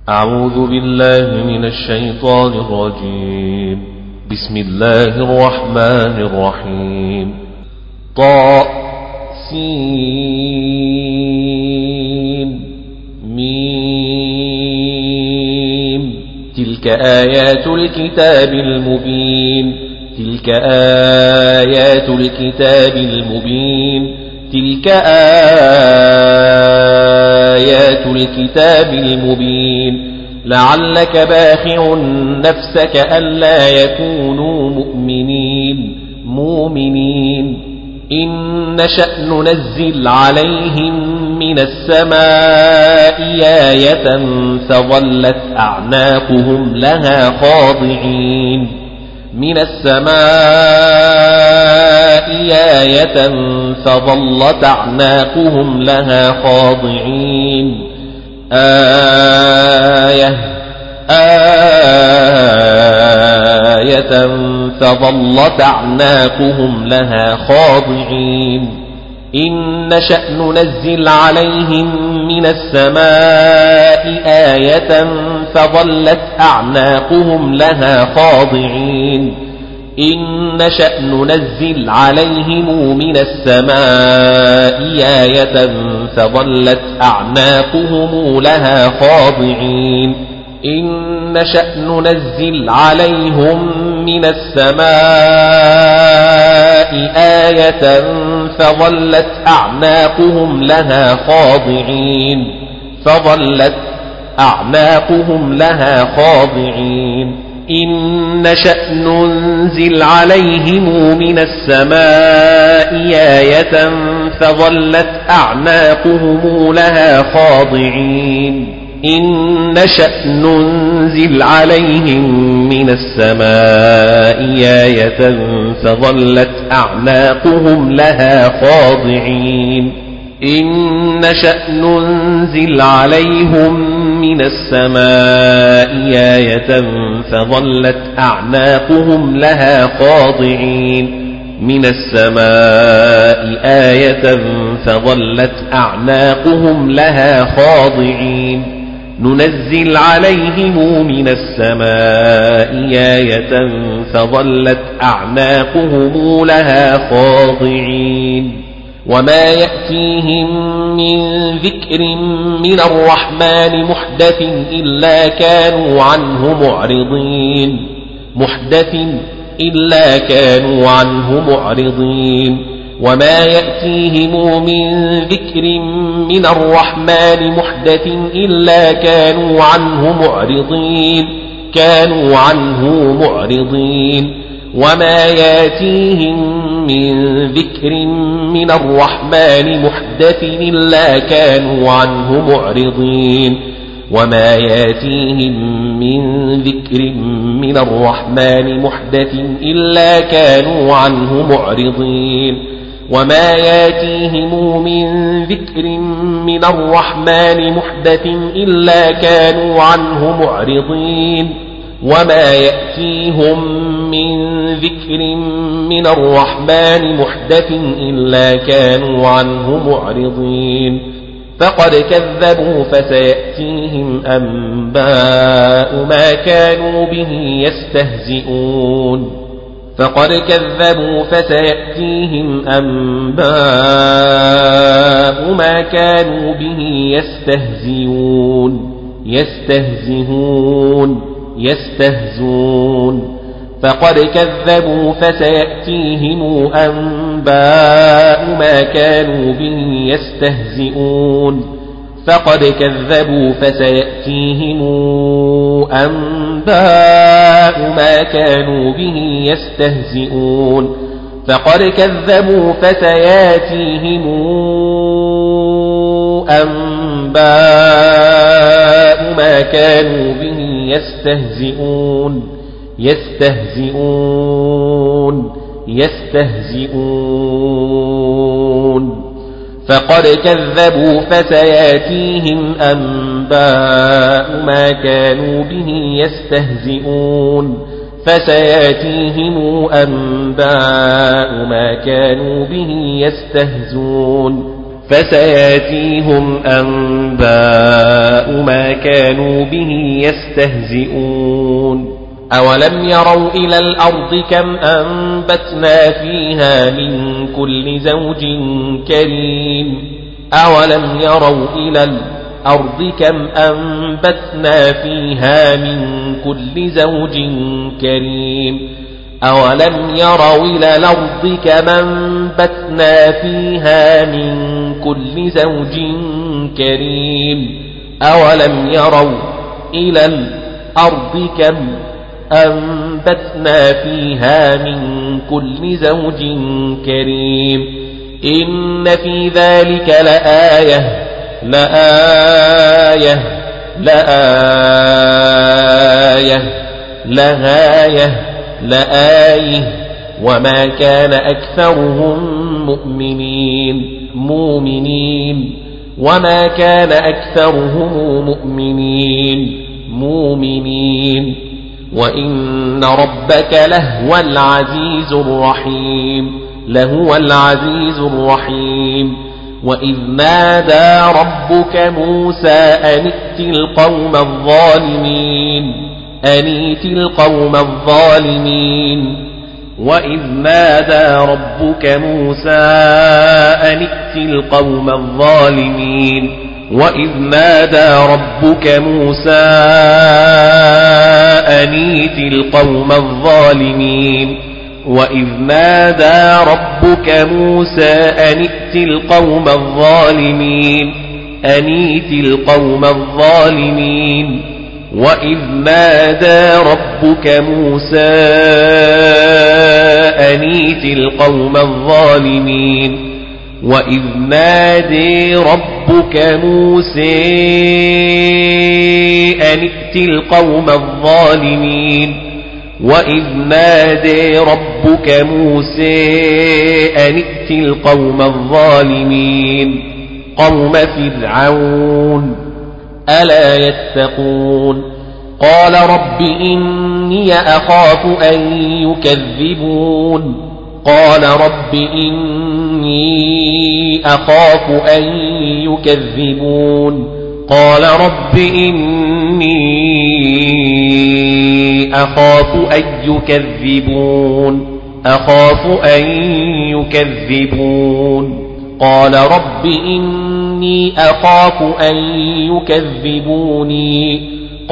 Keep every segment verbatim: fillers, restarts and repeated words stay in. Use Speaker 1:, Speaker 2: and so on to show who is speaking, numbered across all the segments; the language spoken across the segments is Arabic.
Speaker 1: أعوذ بالله من الشيطان الرجيم. بسم الله الرحمن الرحيم. طاء سين ميم. تلك آيات الكتاب المبين. تلك آيات الكتاب المبين. تلك آيات الكتاب المبين. لعلك باخع نفسك ألا يكونوا مؤمنين مؤمنين إن نشأ ننزل عليهم من السماء آية فظلت أعناقهم لها خاضعين. من السماء آية فظلت أعناقهم لها خاضعين. آية آية فظلت أعناقهم لها خاضعين. إن نشأ ننزل عليهم من السماء آية فظلت أعناقهم لها خاضعين. إن نشأ ننزل عليهم من السماء آية فظلت أعناقهم لها خاضعين. إن نشأ ننزل عليهم من السماء آية فظلت أعناقهم لها خاضعين. فظلت أعناقهم لها خاضعين. إن نشأ ننزل عليهم من السماء آية فظلت أعناقهم لها خاضعين. إن نشأ ننزل عليهم من السماء آية فظلت أعناقهم لها خاضعين. إن نشأ ننزل عليهم من السماء آية فظلت أعناقهم لها خاضعين. من السماء آية فظلت أعناقهم لها خاضعين. ننزل عليهم من السماء آية فظلت أعناقهم لها خاضعين. وما يأتيهم من ذكر من الرحمن محدث إلا كانوا عنه معرضين. محدث إلا كانوا عنه معرضين. وما يأتيهم من ذكر من الرحمن محدث إلا كانوا عنه معرضين. كانوا عنه معرضين. وما يأتيهم من ذكر من الرحمن محدث إلا كانوا عنه معرضين. وما يأتيهم من ذكر من الرحمن محدث إلا كانوا عنه معرضين. وما يأتيهم من ذكر من الرحمن محدث إلا كانوا عنه معرضين. وما يأتيهم من ذكر من الرحمن محدث إلا كانوا عنه معرضين. فقد كذبوا فسيأتيهم أنباء ما كانوا به يستهزئون. فقد كذبوا فسيأتيهم أنباء ما كانوا به يستهزئون. يستهزئون يستهزون. فقد كذبوا فسيأتيهم أنباء ما كانوا به يستهزئون. فقد كذبوا فسيأتيهم أنباء ما كانوا به يستهزئون. فقد كذبوا فسيأتيهم أنباء ما كانوا به يستهزئون. يستهزئون يستهزئون. فقد كذبوا فسيأتيهم أنباء ما كانوا به يستهزئون. فسيأتيهم أنباء ما كانوا به يستهزئون. فسياتيهم أنباء ما كانوا به يستهزئون أولم يروا إلى الأرض كم أنبتنا فيها من كل زوج كريم أولم يروا إلى الأرض كم أنبتنا فيها من كل زوج كريم أولم يروا إلى الأرض كم أنبتنا فيها من كل زوج كريم أولم يروا إلى الأرض كم أنبتنا فيها من كل زوج كريم إن في ذلك لآية لآية لآية لغاية لآية وما كان أكثرهم مؤمنين مؤمنين وما كان أكثرهم مؤمنين مؤمنين وإن ربك لهو العزيز الرحيم لهو العزيز الرحيم وإذ نادى ربك موسى أن ائت القوم الظالمين أن ائت القوم الظالمين وإذ نادى ربك موسى أن ائت القوم الظالمين وإذ نادى ربك موسى أن ائت القوم الظالمين وإذ نادى ربك موسى أن ائت القوم الظالمين أن ائت القوم الظالمين وإذ نادى ربك موسى أن ائت القوم الظالمين وإذ نادى ربك موسى أن ائت القوم الظالمين وإذ نادى ربك موسى أن ائت القوم الظالمين قوم فرعون ألا يتقون قال رب إني أخاف أن يكذبون قال رب إني أخاف أن يكذبون قال رب إني أخاف أن يكذبون أخاف أن يكذبون قال رب إني أخاف أن يكذبوني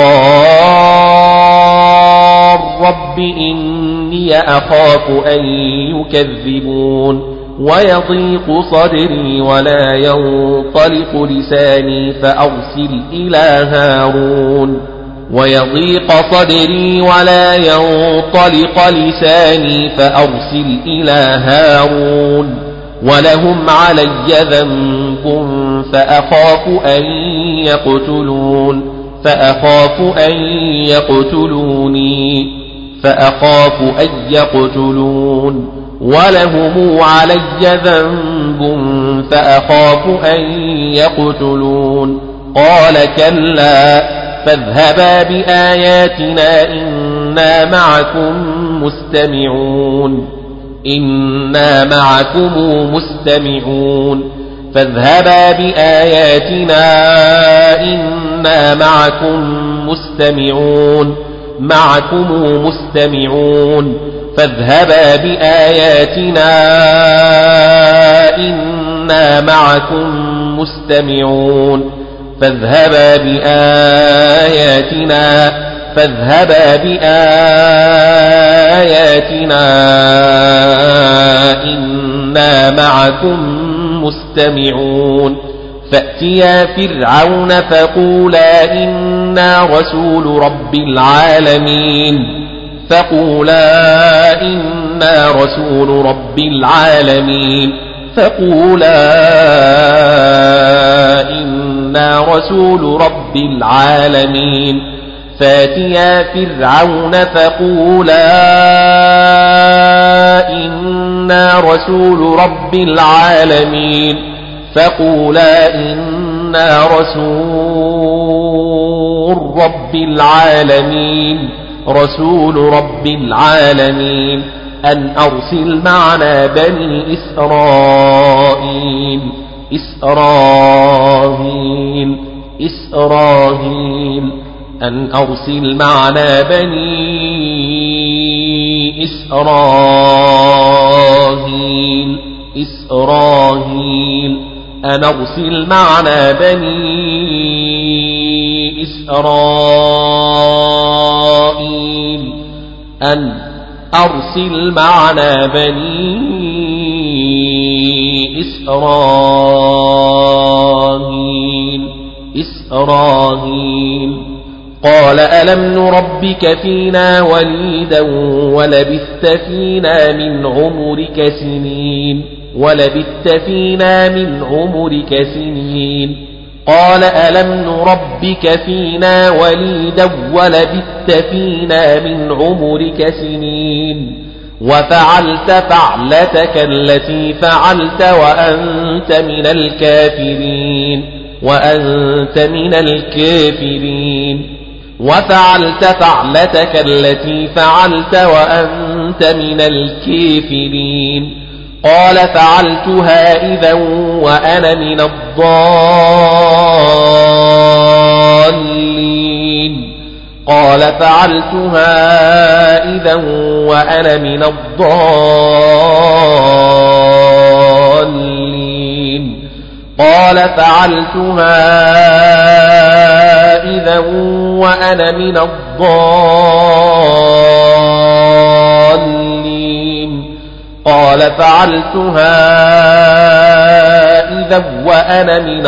Speaker 1: قال رب إني أخاف أن يكذبون ويضيق صدري ولا ينطلق لساني فأرسل إلى هارون ويضيق صدري ولا ينطلق لساني فأرسل إلى هارون ولهم علي ذنب فأخاف أن يقتلون فأخاف أن يقتلوني فأخاف أن يقتلون ولهم علي ذنب فأخاف أن يقتلون قال كلا فاذهبا بآياتنا إنا معكم مستمعون إنا معكم مستمعون فاذهبا بآياتنا إنا معكم مستمعون معكم مستمعون فاذهبا بآياتنا إنا معكم مستمعون فاذهبا بآياتنا فاذهبا بآياتنا إنا معكم مستمعون فأتيا فرعون فقولا إنا رسول رب العالمين فقولا إنا رسول رب العالمين فقولا إنا رسول رب العالمين فاتيا فرعون فقولا إنا رسول رب العالمين فقولا إنا رسول رب العالمين رسول رب العالمين أن أرسل معنا بني إسرائيل إسرائيل إسرائيل أن أرسل معنا بني إسرائيل إسرائيل أن أرسل معنا بني إسرائيل أن أرسل معنا بني إسرائيل إسرائيل قال ألم نربك فينا وليدا ولبثت فينا من عمرك سنين ولبثت فينا من عمرك سنين قال ألم نربك فينا وليدا ولبثت فينا من عمرك سنين وفعلت فعلتك التي فعلت وأنت من الكافرين وأنت من الكافرين وفعلت فعلتك التي فعلت وأنت من الكافرين قال فعلتها إذا وأنا من الضالين قال فعلتها إذا وأنا من الضالين قال فعلتها إذا وأنا من الضالين قال فعلتها إذا وأنا من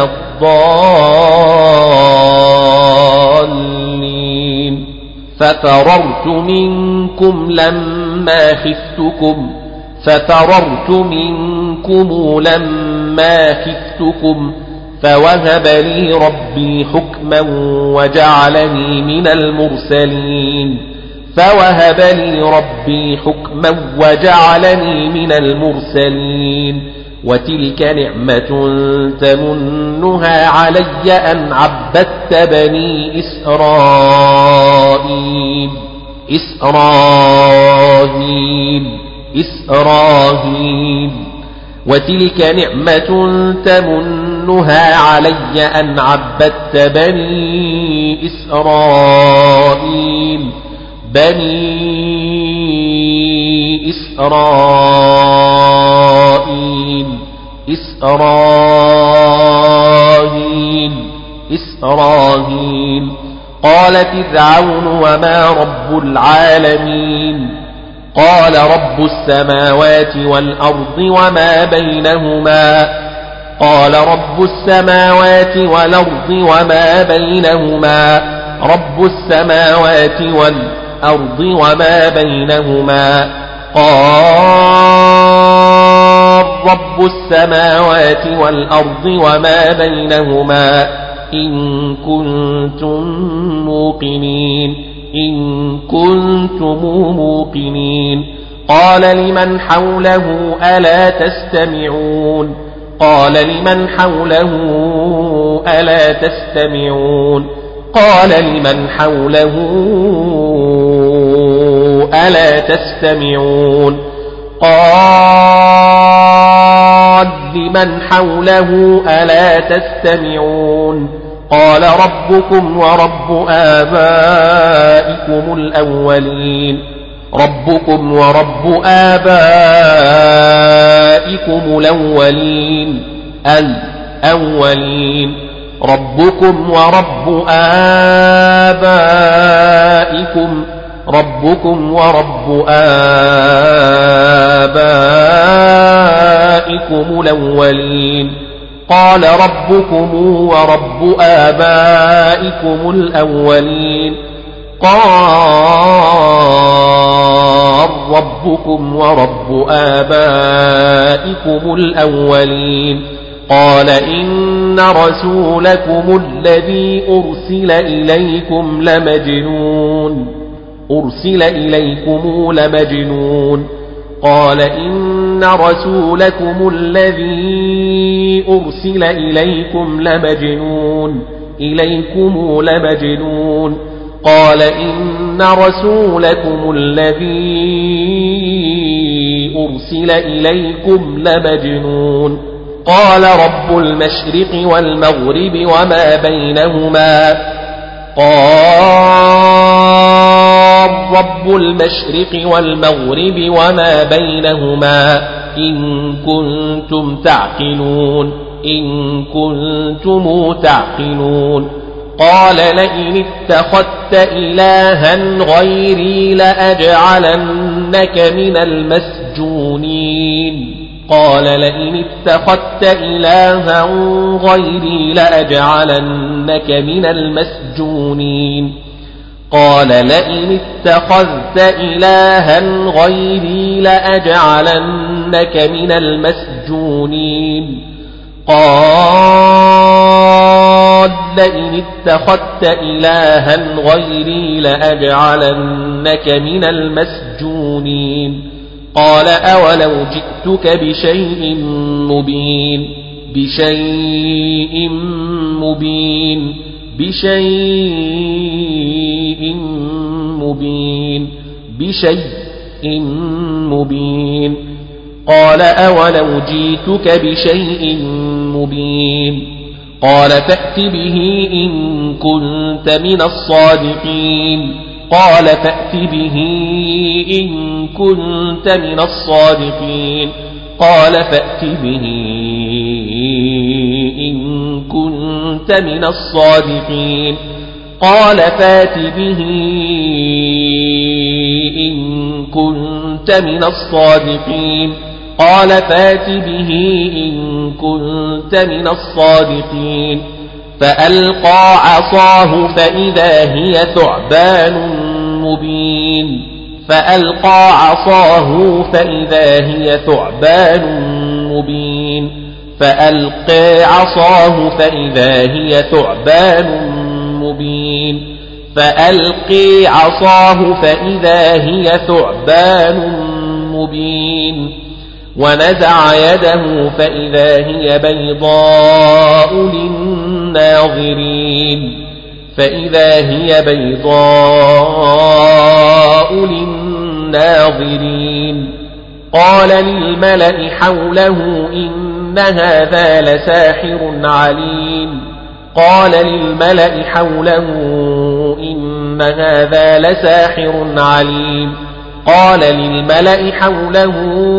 Speaker 1: الضالين ففررت منكم لما خفتكم ففررت منكم لما خفتكم فوهب لي ربي حكما وجعلني من المرسلين فوهب لي ربي حكما وجعلني من المرسلين وتلك نعمة تمنها علي أن عبدت بني إسرائيل إسرائيل إسرائيل وتلك نعمة تمنها علي أن عبدت بني إسرائيل بني إسرائيل إسرائيل إسرائيل قال فرعون وما رب العالمين قال رب السماوات والأرض وما بينهما قال رب السماوات والأرض وما بينهما رب السماوات والأرض وما بينهما قال رب السماوات والأرض وما بينهما إن كنتم موقنين إن كنتم موقنين قال لمن حوله ألا تستمعون قال لمن حوله ألا تستمعون قال لمن حوله ألا تستمعون قال لمن حوله ألا تستمعون قال ربكم ورب آبائكم الأولين ربكم ورب آبائكم الأولين الأولين ربكم ورب آبائكم ربكم ورب آبائكم الأولين قال ربكم ورب آبائكم الأولين قال ربكم ورب آبائكم الأولين قال إن رسولكم الذي أرسل إليكم لمجنون أرسل إليكم لمجنون قال إن رسولكم الذي أرسل إليكم لمجنون إليكم لمجنون قال إن رسولكم الذي أرسل إليكم لمجنون قال رب المشرق والمغرب وما بينهما قال رب المشرق والمغرب وما بينهما إن كنتم تعقلون إن كنتم تعقلون قال لئن اتخذت إلها غيري لأجعلنك من المسجونين قال لئن اتخذت إلها غيري لأجعلنك من المسجونين قال لئن اتخذت إلها غيري لأجعلنك من المسجونين قال لئن اتخذت إلها غيري لأجعلنك من المسجونين قال أولو جئتك بشيء مبين بشيء مبين بشيء مبين بشيء مبين قال أولو جئتك بشيء مبين قال فأت به إن كنت من الصادقين قال فأت به إن كنت من الصادقين قال فأت به إن كنت من الصادقين قال فأت به إن كنت من الصادقين قال فأت به إن كنت من الصادقين فألقى عصاه فإذا هي ثعبان مبين فألقى عصاه فإذا هي ثعبان مبين فألقى عصاه فإذا هي ثعبان مبين فألقي عصاه فإذا هي ثعبان مبين ونزع يده فإذا هي بيضاء للناظرين فإذا هي بيضاء للناظرين قال للملأ حوله إن هذا لساحر عليم قال للملأ حوله إن هذا لساحر عليم قال للملأ حوله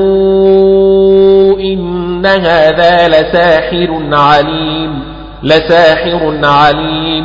Speaker 1: إن هذا لساحر عليم لساحر عليم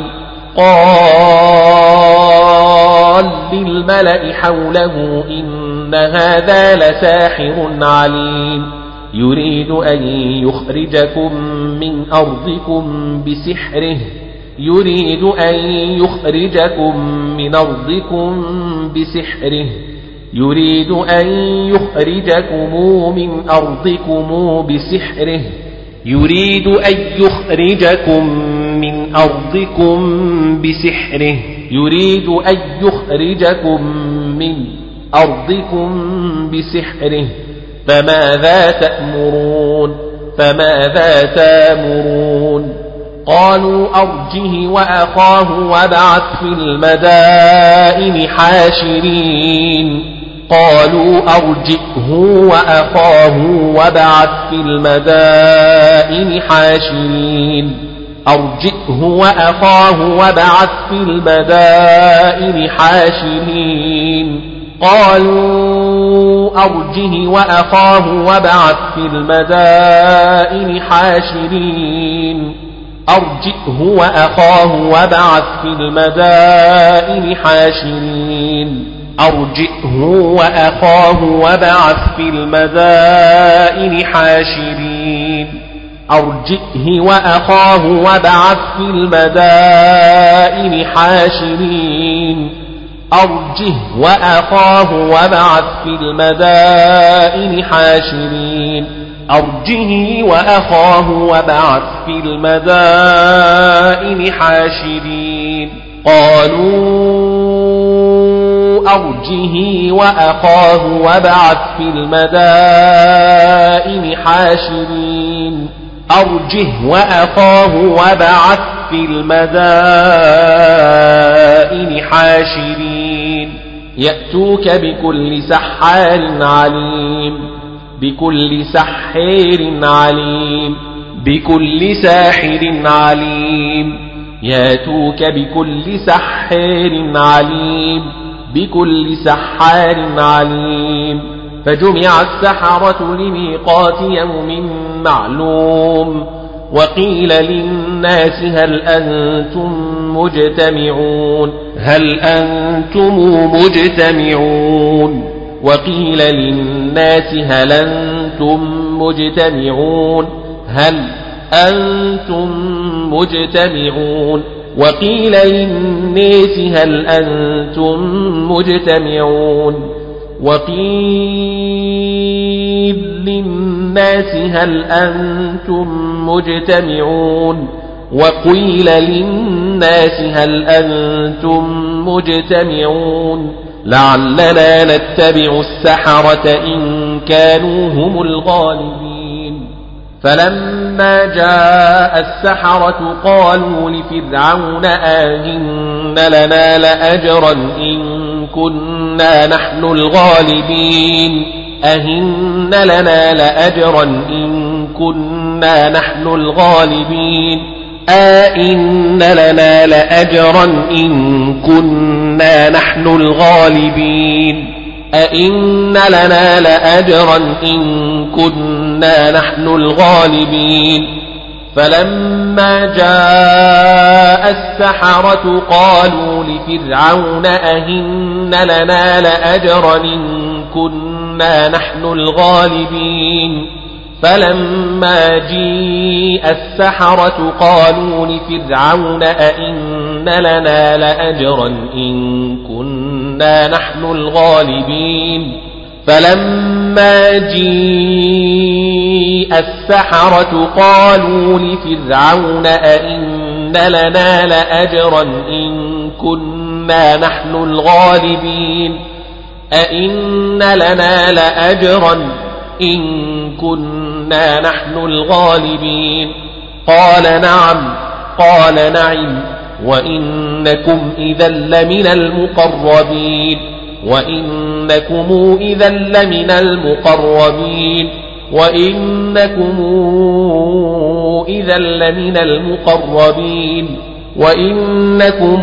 Speaker 1: قال للملأ حوله إن هذا لساحر عليم يريد أن يخرجكم من أرضكم بسحره يريد أن يخرجكم من أرضكم بسحره يريد أن يخرجكم من أرضكم بسحره يريد أن يخرجكم من أرضكم بسحره يريد أن يخرجكم من أرضكم بسحره فماذا تأمرون فماذا تأمرون قالوا أرجه وأخاه وابعث في المدائن حاشرين قالوا أرجئه وأخاه وابعث في المدائن حاشرين أرجئه وأخاه وابعث في المدائن حاشرين قالوا أرجه وأخاه وابعث في المدائن حاشرين أرجئه وأخاه وابعث في المدائن حاشرين أرجئه وأخاه وابعث في المدائن حاشرين أرجئه وأخاه وابعث في المدائن حاشرين أرجه وأخاه وابعث في المدائن حاشرين أرجه وأخاه وابعث في المدائن حاشرين قالوا أرجه وأخاه وابعث في المدائن حاشرين أرجه وأخاه وابعث في المدائن حاشرين يأتوك بكل سحار عليم بكل سحار عليم بكل ساحر عليم ياتوك بكل سحار عليم بكل سحار عليم فجمع السحرة لميقات يوم معلوم وقيل للناس هل أنتم مجتمعون هل أنتم مجتمعون وقيل للناس هل أنتم مجتمعون هل أنتم مجتمعون وقيل للناس هل أنتم مجتمعون وقيل للناس هل أنتم مجتمعون وقيل للناس هل أنتم مجتمعون لعلنا نتبع السحرة إن كانوا هم الغالبين فلما جاء السحرة قالوا لفرعون آئن لنا لأجرا إن كنا نحن الغالبين أهن لنا لأجرا إن كنا نحن الغالبين أئن لنا لأجرا إن كنا نحن الغالبين أئن لنا لأجرا إن كنا نحن الغالبين فلما جاء السحرة قالوا لفرعون أئن لنا لأجرا إن كنا نحن الغالبين فلما جيء السحرة قالوا لفرعون أئن لنا لأجرا إن كنا نحن الغالبين فلما جيء السحرة قالوا لفرعون أئن لنا لأجرا إن كنا نحن الغالبين أئن لنا لأجرا إن كنا نحن الغالبين قال نعم قال نعم وإنكم إذا لمن المقربين وإنكم إذا لمن المقربين وإنكم إذا لمن المقربين وإنكم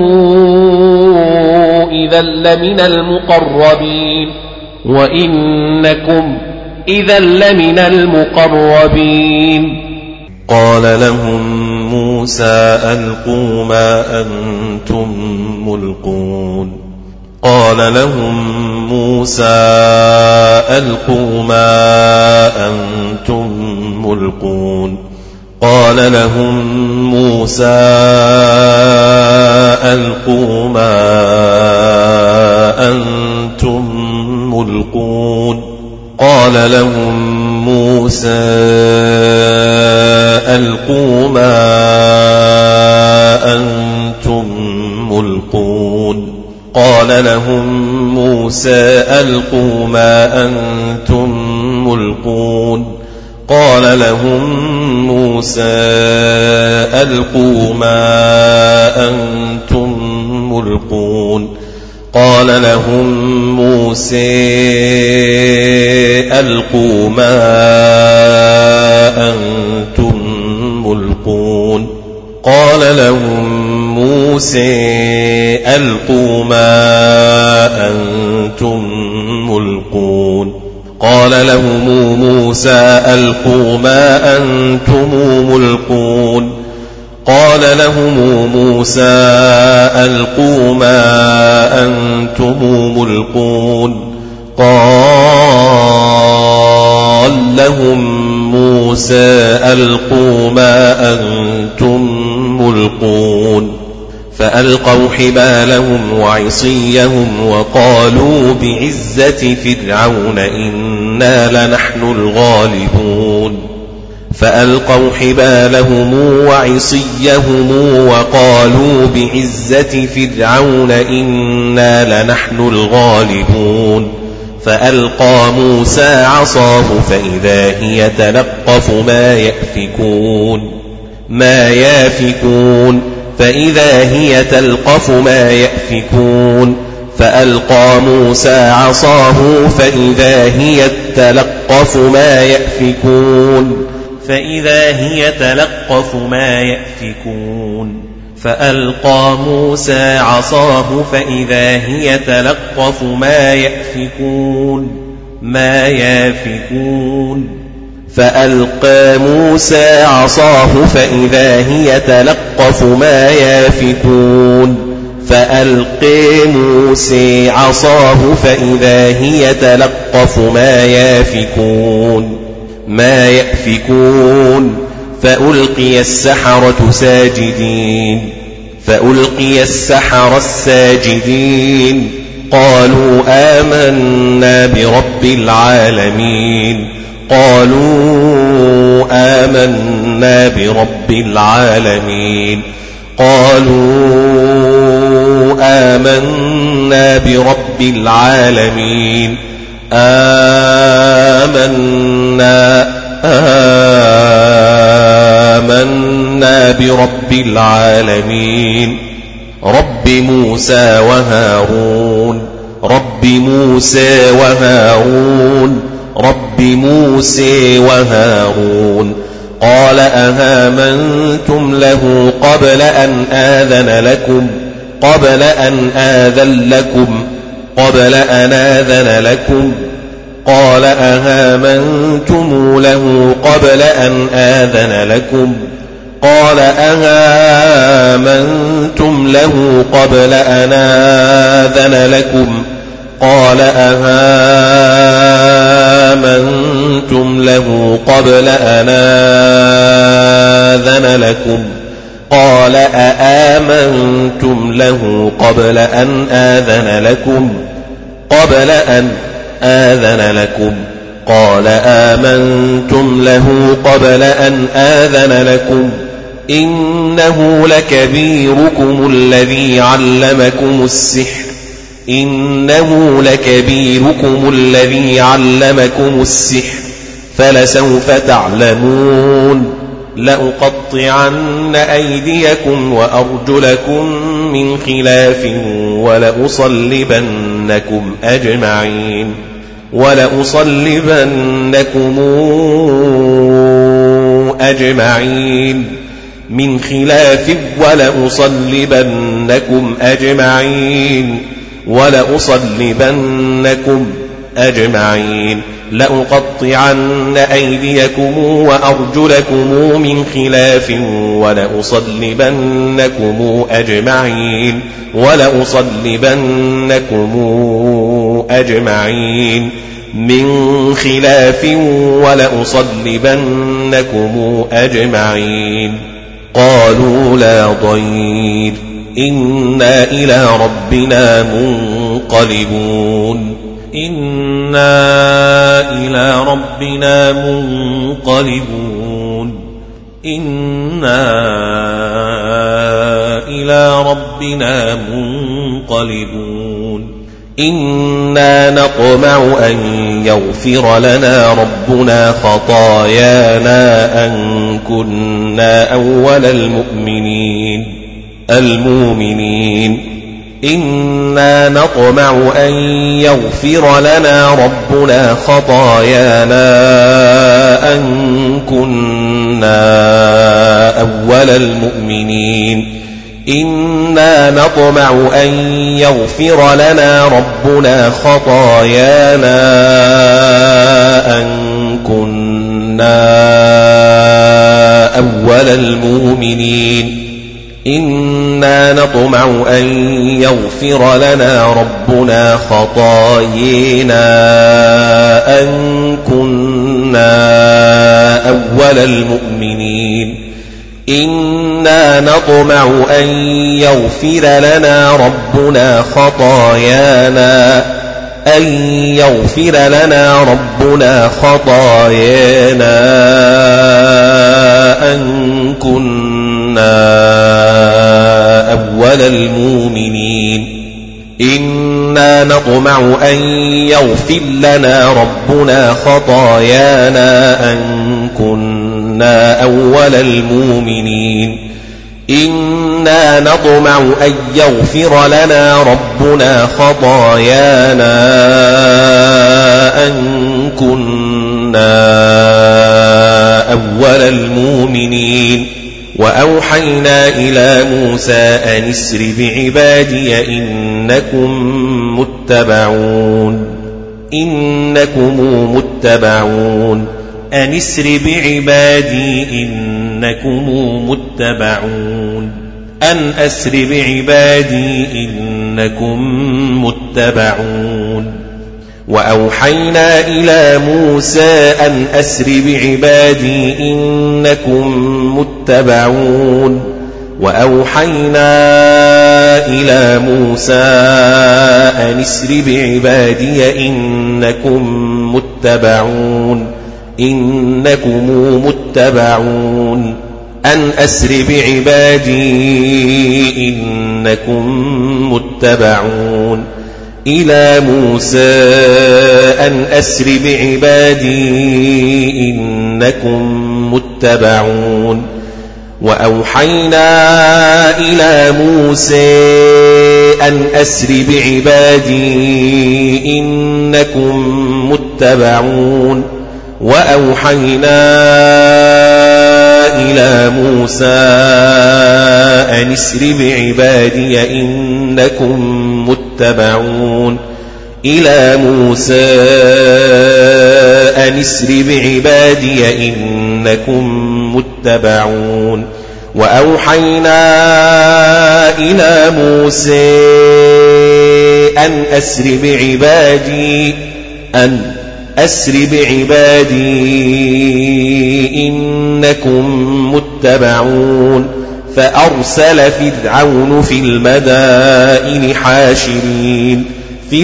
Speaker 1: إذا لمن المقربين وإنكم إذا لمن المقربين
Speaker 2: قال لهم موسى ألقوا ما أنتم ملقون قال لهم موسى ألقوا ما أنتم ملقون قال لهم موسى ألقوا ما أنتم ملقون قال لهم موسى ألقوا ما أنتم ملقون قال لهم موسى ألقوا ما أنتم ملقون قال لهم موسى ألقوا ما أنتم ملقون قال لهم موسى ألقوا ما أنتم ملقون قال لهم موسى ألقوا ما أنتم ملقون قال لهم موسى ألقوا ما أنتم ملقون قال لهم موسى ألقوا ما أنتم ملقون قال لهم موسى ألقوا ما أنتم ملقون فألقوا حبالهم وعصيهم وقالوا بعزة فرعون إنا لنحن الغالبون فألقوا حبالهم وعصيهم وقالوا بعزة فرعون إنا لنحن الغالبون فألقى موسى عصاه فإذا هي تلقف ما يأفكون ما يافكون فإذا هي تلقف ما يأفكون فألقى موسى عصاه فإذا هي تلقف ما يأفكون فإذا هي تلقف ما يأفكون فألقى موسى عصاه فإذا هي تلقف ما يأفكون ما يافكون فألقى موسى عصاه فإذا هي تلقف ما يافكون فألقى موسى عصاه فإذا هي تلقف ما يافكون ما يأفكون فألقي السحرة ساجدين فألقي السحرة الساجدين قالوا آمنا برب العالمين قالوا آمنا برب العالمين قالوا آمنا برب العالمين آمنا آمنا برب العالمين رب موسى وهارون رب موسى وهارون رب موسى وهارون قال أهامنتم له قبل أن آذن لكم قبل أن آذن لكم قبل أن آذن لكم قال أهامنتم له قبل أن آذن لكم قال أهامنتم له قبل أن آذن لكم قال أهامنتم له قبل أن آذن لكم قال أآمنتم له قبل أن آذن لكم قبل أن آذن لكم قال آمنتم له قبل أن آذن لكم إنه لكبيركم الذي علمكم السحر إنه لكبيركم الذي علمكم السحر فلسوف تعلمون لأقطعن أيديكم وأرجلكم من خلاف ولأصلبنكم أجمعين ولأصلبنكم أجمعين من خلاف ولأصلبنكم أجمعين ولأصلبنكم أجمعين لأقطعن أيديكم وأرجلكم من خلاف ولأصلبنكم أجمعين ولأصلبنكم أجمعين من خلاف ولأصلبنكم أجمعين قالوا لا ضير إنا إلى ربنا منقلبون إنا إلى ربنا منقلبون إنا إلى ربنا منقلبون إنا نطمع أن يغفر لنا ربنا خطايانا أن كنا أول المؤمنين المؤمنين إنا نطمع أن يغفر لنا ربنا خطايانا أن كنا أول المؤمنين إنا نطمع أن يغفر لنا ربنا خطايانا أن كنا أول المؤمنين إنا نطمع أن يغفر لنا ربنا خطايانا أن كنا أول المؤمنين إنا نطمع أن يغفر لنا ربنا خطايانا أن يغفر لنا ربنا خطايانا أن كنا أول المؤمنين إنا نطمع أن يغفر لنا ربنا خطايانا أن كنا أول المؤمنين إنا نطمع أن يغفر لنا ربنا خطايانا أن كنا أول المؤمنين وأوحينا إلى موسى أن اسر بعبادي إنكم متبعون إنكم متبعون أن اسر بعبادي إنكم متبعون أن أسر بعبادي إنكم متبعون وأوحينا إلى موسى أن أسر بعبادي إنكم متبعون وأوحينا إلى موسى أن أسر بعبادي إنكم متبعون إنكم متبعون أن أسر بعبادي إنكم متبعون إلى موسى أن أسر بعبادي إنكم متبعون وأوحينا إلى موسى أن أسر بعبادي إنكم متبعون وأوحينا إلى موسى أن اسر بعبادي إنكم متبعون إلى موسى أن اسر بعبادي إنكم متبعون وأوحينا إلى موسى أن أسر بعبادي أن أسر بعبادي إنكم متبعون فأرسل فرعون في المدائن حاشرين في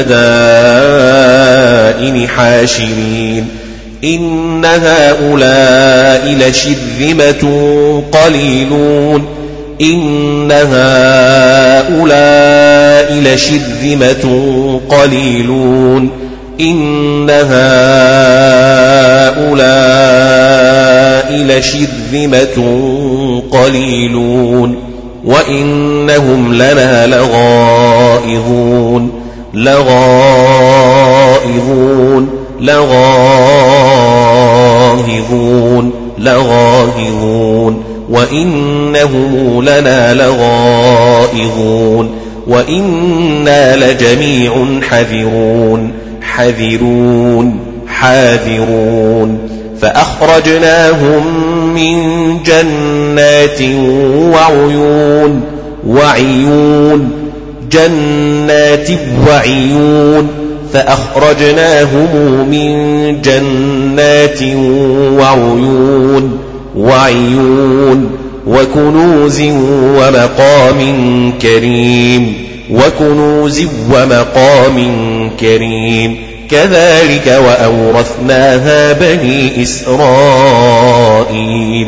Speaker 2: المدائن حاشرين إن هؤلاء لشرذمة قليلون إن هؤلاء لشرذمة قليلون إن هؤلاء لشرذمة قليلون وإنهم لنا لغائظون لغائظون لغائظون لغائظون وإنهم لنا لغائظون وإنا لجميع حذرون حذرون حاذرون فأخرجناهم من جنات وعيون وعيون جنات وعيون فأخرجناهم من جنات وعيون وعيون وكنوز ومقام كريم وكنوز ومقام كريم كذلك وأورثناها بني إسرائيل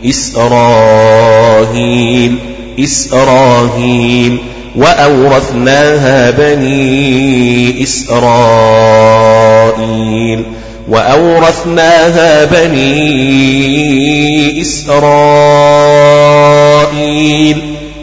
Speaker 2: إسرائيل إسرائيل وأورثناها بني إسرائيل وأورثناها بني إسرائيل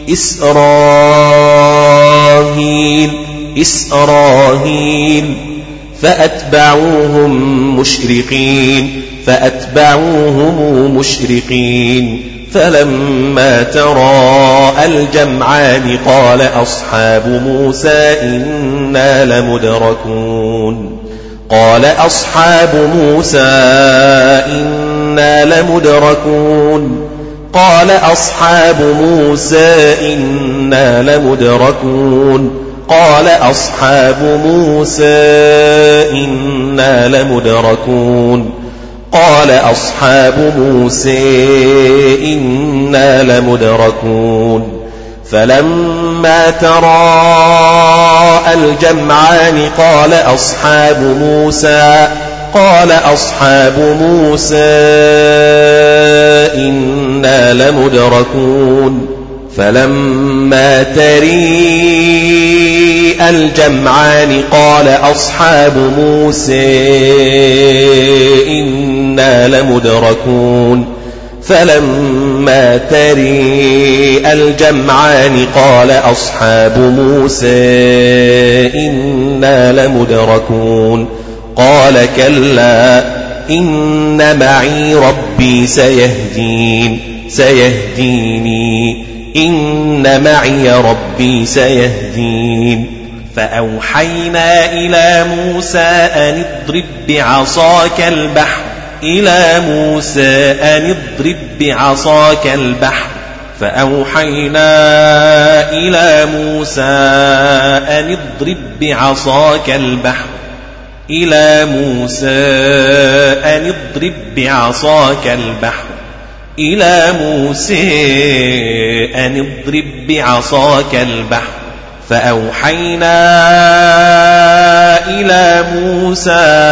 Speaker 2: إسرائيل إسرائيل فأتبعوهم مشرقين فأتبعوهم مشرقين فلما تراءى الجمعان قال أصحاب موسى إنا لمدركون قال أصحاب موسى إنا لمدركون قال أصحاب موسى إنا لمدركون قال أصحاب موسى إنا لمدركون قال أصحاب موسى إنا لمدركون فلما تراءى الجمعان قال أصحاب موسى قال أصحاب موسى إنا لمدركون فلما تريء الجمعان قال أصحاب موسى إنا لمدركون فلما تريء الجمعان قال أصحاب موسى إنا لمدركون قال كلا إن معي ربي سيهدين سيهديني إن معي ربي سيهدين فأوحينا إلى موسى أن اضرب بعصاك البحر إلى موسى أن اضرب بعصاك البحر فأوحينا إلى موسى أن اضرب بعصاك البحر إلى موسى أن اضرب بعصاك البحر إلى موسى أن اضرب بعصاك البحر فأوحينا إلى موسى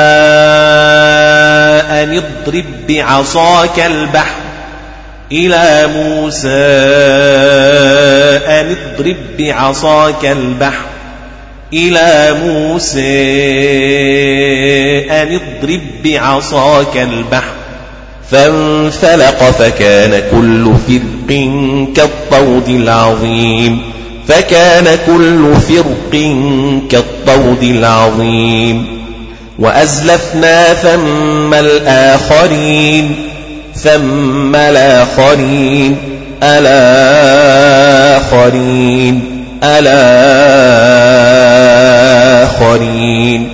Speaker 2: أن اضرب بعصاك البحر إلى موسى أن اضرب بعصاك البحر إلى موسى أن اضرب بعصاك البحر فانفلق فكان كل فرق كالطود العظيم فكان كل فرق كالطود العظيم وأزلفنا ثم الآخرين ثم الآخرين الآخرين الآخرين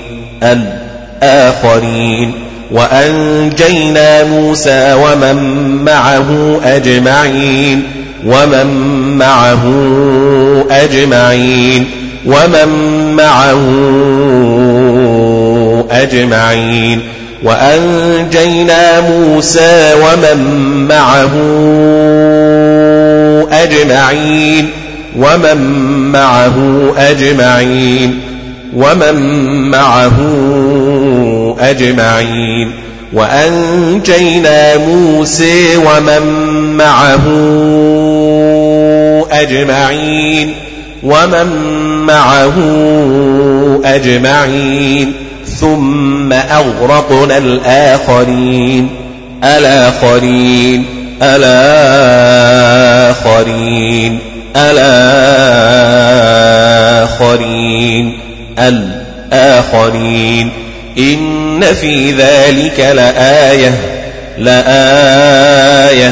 Speaker 2: الآخرين وأنجينا موسى ومن معه أجمعين ومن معه أجمعين ومن معه أجمعين وأنجينا موسى ومن معه أجمعين ومن معه أجمعين ومن معه أجمعين وأنجينا موسى ومن معه أجمعين ومن معه أجمعين ثم أغرقنا الآخرين الآخرين الآخرين الآخرين الآخرين إن في ذلك لآية لآية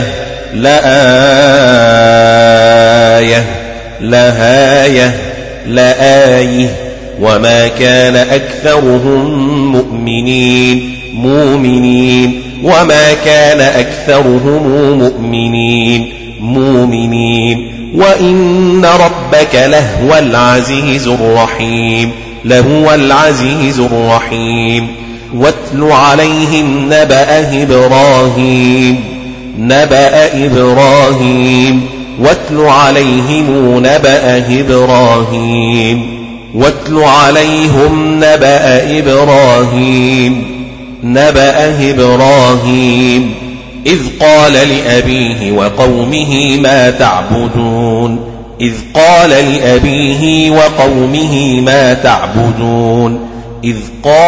Speaker 2: لآية لآية لآية وما كان أكثرهم مؤمنين مؤمنين وما كان أكثرهم مؤمنين مؤمنين وإن ربك لهو العزيز الرحيم لهو العزيز الرحيم واتل عليهم نبأ إبراهيم نبأ إبراهيم واتل عليهم نبأ إبراهيم واتل عليهم نبأ إبراهيم نبأ إبراهيم إذ قال لأبيه وقومه ما تعبدون إذ قال لأبيه وقومه ما تعبدون إذ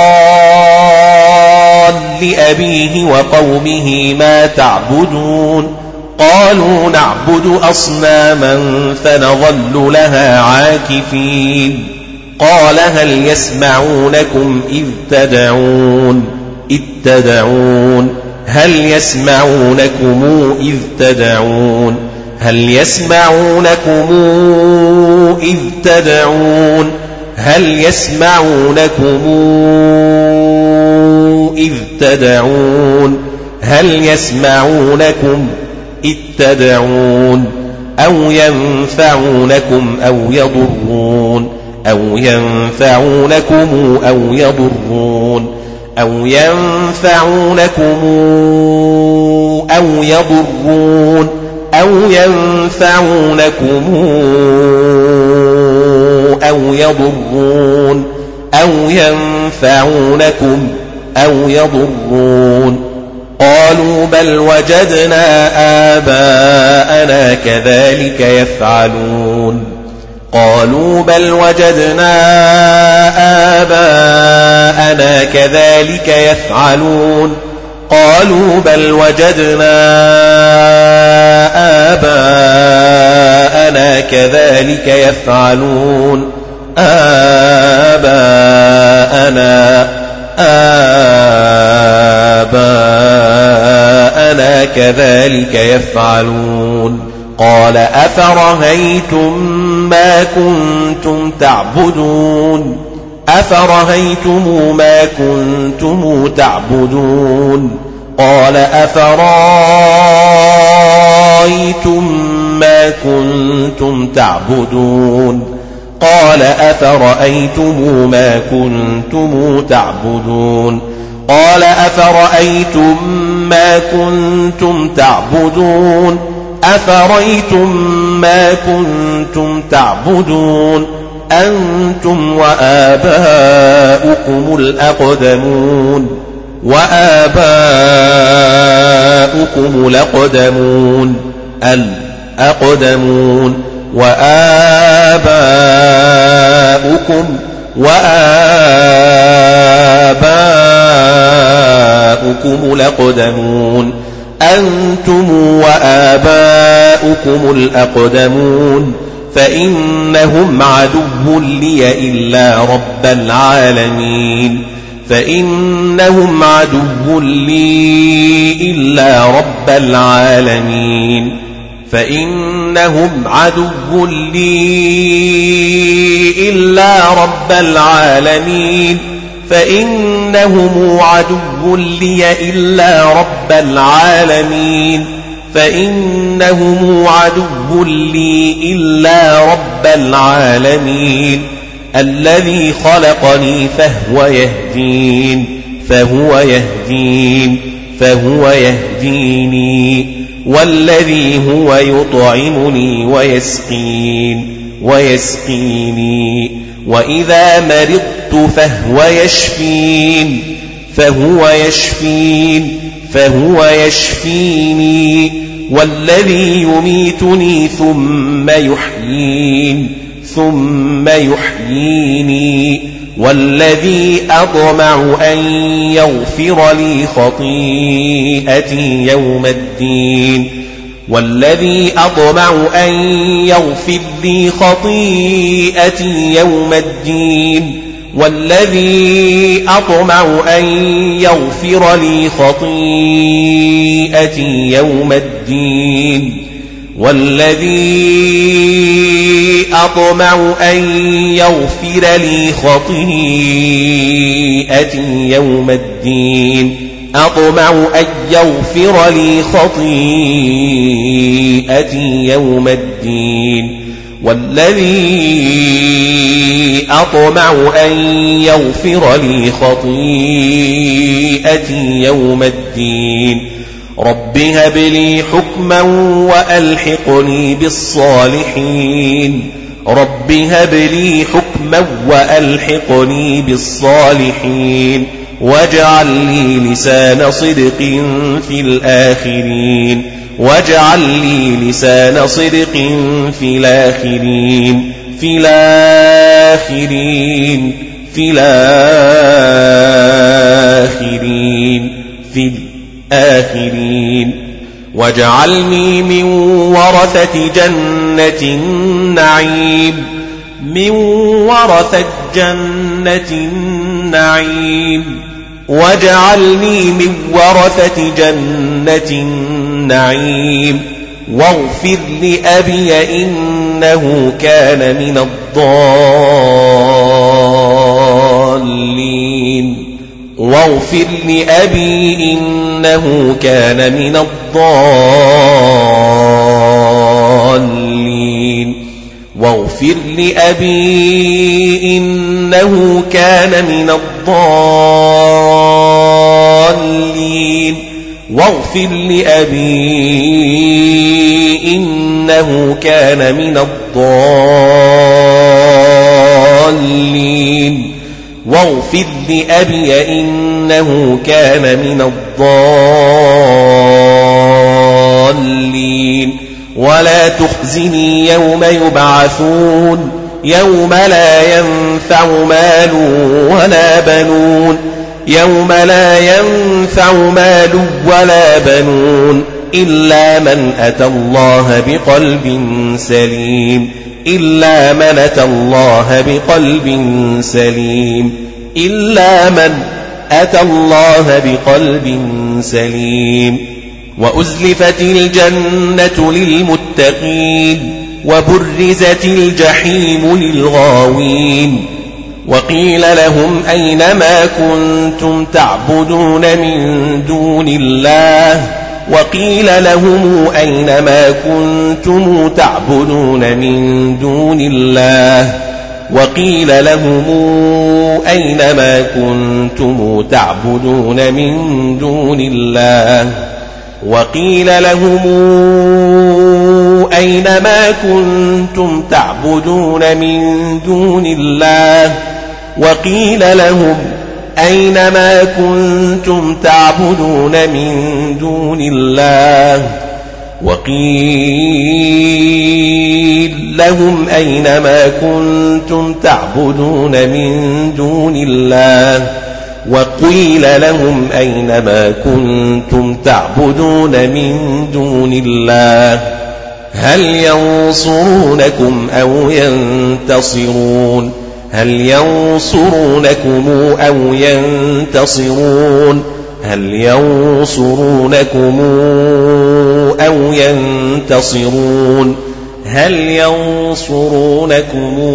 Speaker 2: قال لأبيه وقومه ما تعبدون قالوا نعبد أصناما فنظل لها عاكفين قال هل يسمعونكم إذ تدعون إذ تدعون هل يسمعونكم إذ تدعون هل يسمعونكم إذ تدعون هل يسمعونكم إذ تدعون هل يسمعونكم إذ تدعون أو ينفعونكم أو يضرون أو ينفعونكم أو يضرون أو ينفعونكم أو يضرون أو ينفعونكم أو يضرون أو ينفعونكم أو يضرون قالوا بل وجدنا آباءنا كذلك يفعلون قالوا بل وجدنا آباءنا كذلك يفعلون قالوا بل وجدنا آباءنا كذلك يفعلون آباءنا وآباءنا كذلك يفعلون قال أفرهيتم ما كنتم تعبدون أفرهيتم ما كنتم تعبدون قال أفرأيتم ما كنتم تعبدون قال أفرأيتم ما كنتم تعبدون قال أفرأيتم ما كنتم تعبدون أفرأيتم ما كنتم تعبدون أنتم وآباؤكم الأقدمون وآباؤكم الأقدمون الأقدمون وآباؤكم وآباؤكم الأقدمون أنتم وآباؤكم الأقدمون فإنهم عدو لي إلا رب العالمين فإنهم عدو لي إلا رب العالمين فإنهم عدو لي إلا رب العالمين فإنهم عدو لي إلا رب العالمين فإنهم عدو لي إلا رب العالمين الذي خلقني فهو يهدين فهو يهدين فهو يهديني والذي هو يطعمني ويسقين ويسقيني وإذا مرضت فهو يشفين فهو يشفين فهو يشفيني والذي يميتني ثم يحيين ثم يحييني والذي أطمع أن يغفر لي خطيئتي يوم الدين والذي أطمع أن يغفر لي خطيئتي يوم الدين والذي أطمع أن يغفر لي خطيئتي يوم الدين والذي أطمع أن يغفر لي خطيئتي يوم الدين أطمع أن يغفر لي خطيئتي يوم الدين والذي أطمع أن يغفر لي خطيئتي يوم الدين رب هب لي حكما وألحقني بالصالحين رب هب لي حكما وألحقني بالصالحين واجعل لي لسان صدق في الآخرين واجعل لي لسان صدق في الآخرين في الآخرين في الآخرين في الآخرين واجعلني من ورثة جنة النعيم من ورثة جنة النعيم واجعلني من ورثة جنة النعيم واغفر لأبي إنه كان من الضالين واغفر لأبي إنه كان من الضالين واغفر لأبي إنه كان من الضالين واغفر لأبي إنه كان من الضالين واغفر لأبي إنه كان من الضالين ولا تخزني يوم يبعثون يوم لا ينفع مال ولا بنون يوم لا ينفع مال ولا بنون إلا من أتى الله بقلب سليم إلا من أتى الله بقلب سليم إلا من أتى الله بقلب سليم. وأزلفت الجنة للمتقين وبرزت الجحيم للغاوين وقيل لهم أين ما كنتم تعبدون من دون الله وقيل لهم أين ما كنتم تعبدون من دون الله وقيل لهم أين ما كنتم تعبدون من دون الله وقيل لهم أين ما كنتم تعبدون من دون الله وقيل لهم أين ما كنتم تعبدون من دون الله وقيل لهم أين ما كنتم تعبدون من دون الله وقيل لهم أين ما كنتم تعبدون من دون الله هل ينصرونكم أو ينتصرون هل ينصرونكم أو ينتصرون هل ينصرونكم أو ينتصرون هل ينصرونكم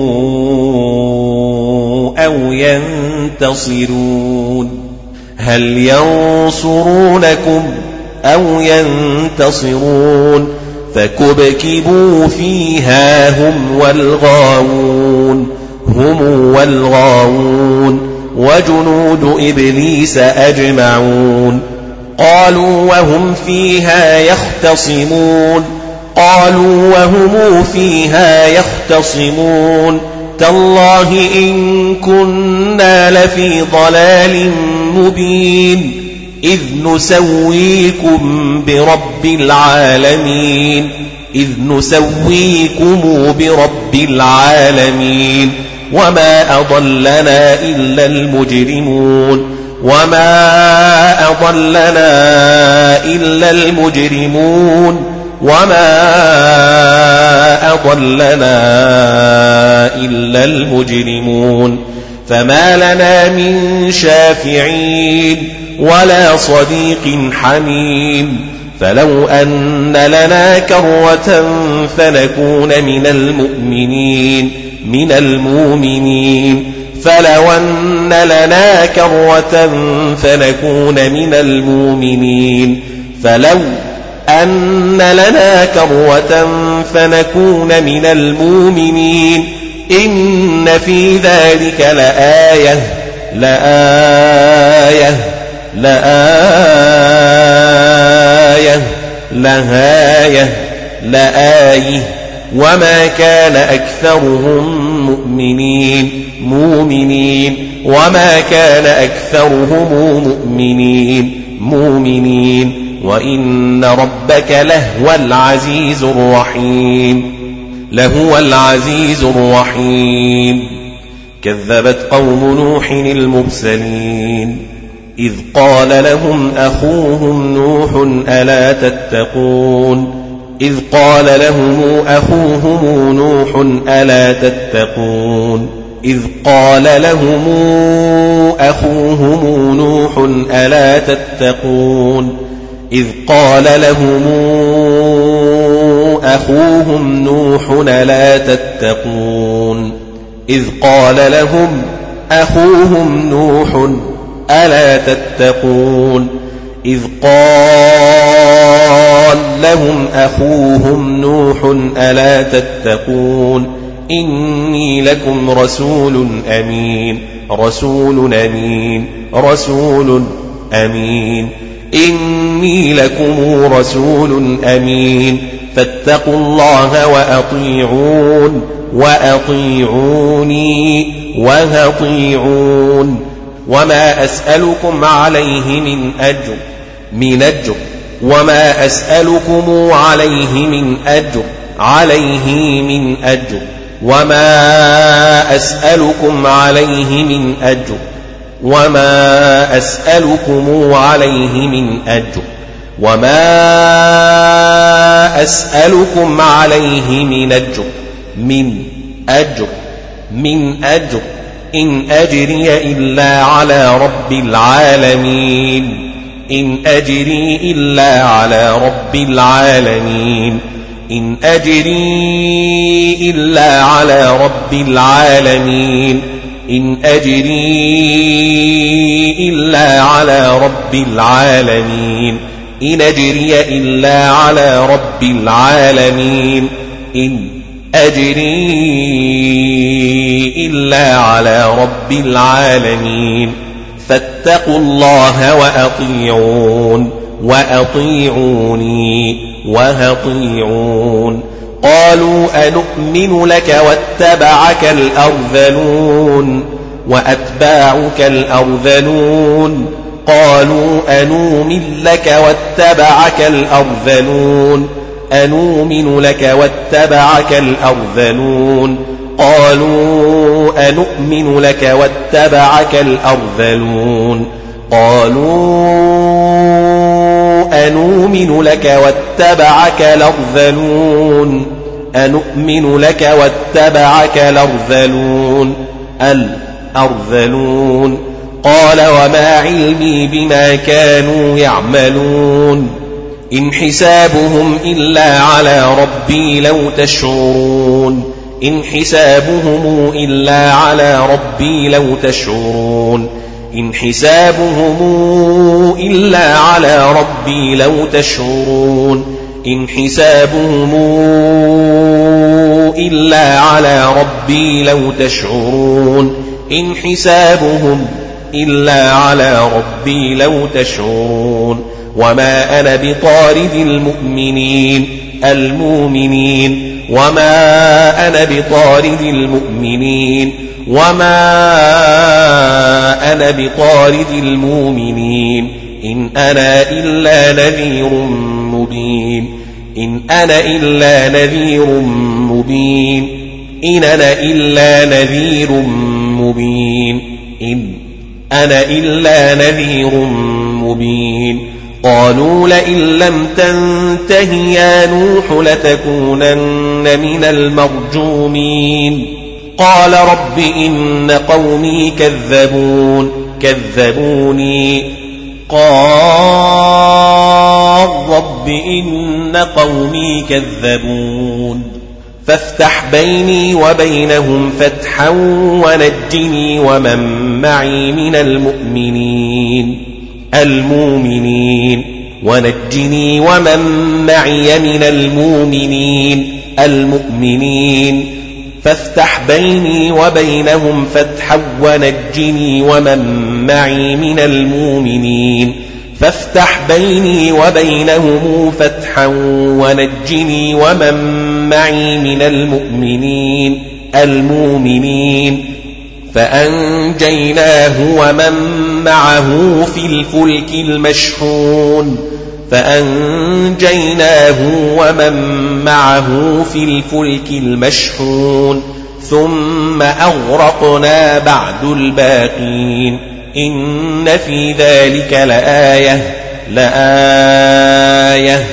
Speaker 2: أو ينتصرون هل ينصرونكم أو ينتصرون فكبكبوا فيها هم والغاوون هم والغاوون وجنود إبليس أجمعون قالوا وهم فيها يختصمون قالوا وهم فيها يختصمون تالله إن كنا لفي ضلال مبين إذ نسويكم برب العالمين إذ نسويكم برب العالمين وما أضلنا إلا المجرمون وما أضلنا إلا المجرمون وما أضلنا إلا المجرمون فما لنا من شافعين ولا صديق حميم فلو أن لنا كرة فنكون من المؤمنين من المؤمنين فلو أن لنا كرة فنكون من المؤمنين فلو أن لنا كرة فنكون من المؤمنين إن في ذلك لآية لآية لآية لهاية لآية وما كان أكثرهم مؤمنين مؤمنين وما كان أكثرهم مؤمنين مؤمنين وإن ربك لهو العزيز الرحيم لهو العزيز الرحيم كذبت قوم نوح المرسلين إذ قال لهم أخوهم نوح ألا تتقون إذ قال لهم أخوهم نوح ألا تتقون إذ قال لهم أخوهم نوح ألا تتقون إذ قال لهم أخوهم نوح ألا تتقون إذ قال لهم أخوهم نوح ألا تتقون إذ قال لهم أخوهم نوح ألا تتقون إني لكم رسول أمين رسول أمين رسول أمين إني لكم رسول أمين فاتقوا الله وأطيعون وأطيعوني وأطيعون وما أسألكم عليه من أجر من أجر وما أسألكم عليه من أجر عليه من أجر وما أسألكم عليه من أجر وما أسألكم عليه من أجر وما أسألكم عليه من أجر من أجر من أجر إن أجري إلا على رب العالمين إن أجري إلا على رب العالمين إن أجري إلا على رب العالمين إن أجري إلا على رب العالمين إن أجري إلا على رب العالمين إن أجري إلا على رب العالمين فاتقوا الله وأطيعون وأطيعوني وأطيعون قالوا أنؤمن لك واتبعك الأرذلون وأتباعك الأرذلون قالوا أنؤمن لك واتبعك الأرذلون أنؤمن لك واتبعك الأرذلون قالوا أنؤمن لك واتبعك الأرذلون قالوا أنؤمن لك واتبعك الأرذلون أنؤمن لك واتبعك الأرذلون الأرذلون قال وما علمي بما كانوا يعملون إن حسابهم إلا على ربي لو تشعرون إن حسابهم إلا على ربي لو تشعرون إن حسابهم إلا على ربي لو تشعرون إن حسابهم إلا على ربي لو تشعرون إن حسابهم إلا على ربي لو تشعرون وما أنا بطارد المؤمنين المؤمنين وما أنا بطارد المؤمنين وما أنا بطارد المؤمنين إن أنا إلا نذير مبين إن أنا إلا نذير مبين إن أنا إلا نذير مبين إن أنا إلا نذير مبين قالوا لئن لم تنته يا نوح لتكونن من المرجومين قال رب إن قومي كذبون كذبوني قال رب إن قومي كذبون فافتح بيني وبينهم فتحا ونجني ومن معي من المؤمنين المؤمنين ونجني ومن معي من المؤمنين المؤمنين فافتح بيني وبينهم فتحا ونجني ومن معي من المؤمنين فافتح بيني وبينهم فتحا ونجني ومن معي من المؤمنين المؤمنين فأنجيناه ومن معه في الفلك المشحون فأنجيناه ومن معه في الفلك المشحون ثم أغرقنا بعد الباقين إن في ذلك لآية لآية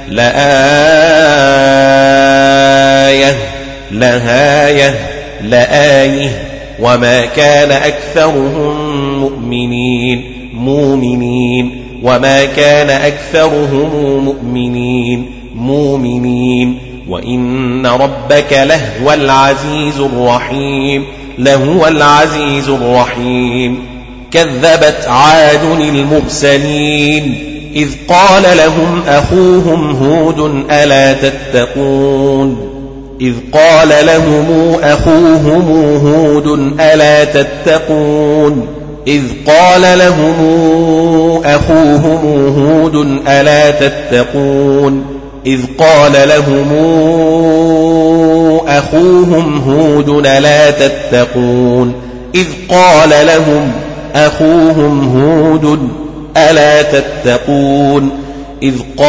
Speaker 2: لآية لهاية لآية وما كان أكثرهم مؤمنين مؤمنين وما كان أكثرهم مؤمنين مؤمنين وإن ربك لهو العزيز الرحيم لهو العزيز الرحيم كذبت عاد المرسلين إذ قال لهم أخوهم هود ألا تتقون إذ قال لهم أخوهم هود ألا تتقون إذ قال لهم أخوهم هود ألا تتقون إذ قال لهم أخوهم هود ألا تتقون إذ قال لهم أخوهم هود ألا تتقون إذ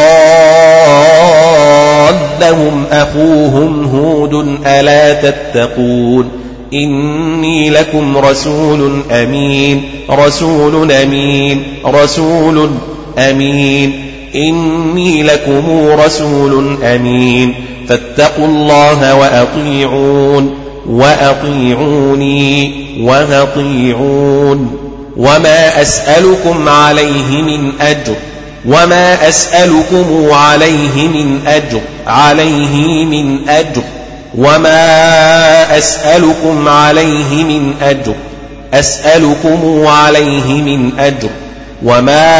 Speaker 2: قال لهم أخوهم هود ألا تتقون إني لكم رسول أمين رسول أمين رسول أمين إني لكم رسول أمين فاتقوا الله وأطيعون وأطيعوني وأطيعون وما أسألكم عليه من أجر وما أسألكم عليه من أجر عليه من أجر وما أسألكم عليه من أجر أسألكم عليه من أجر وما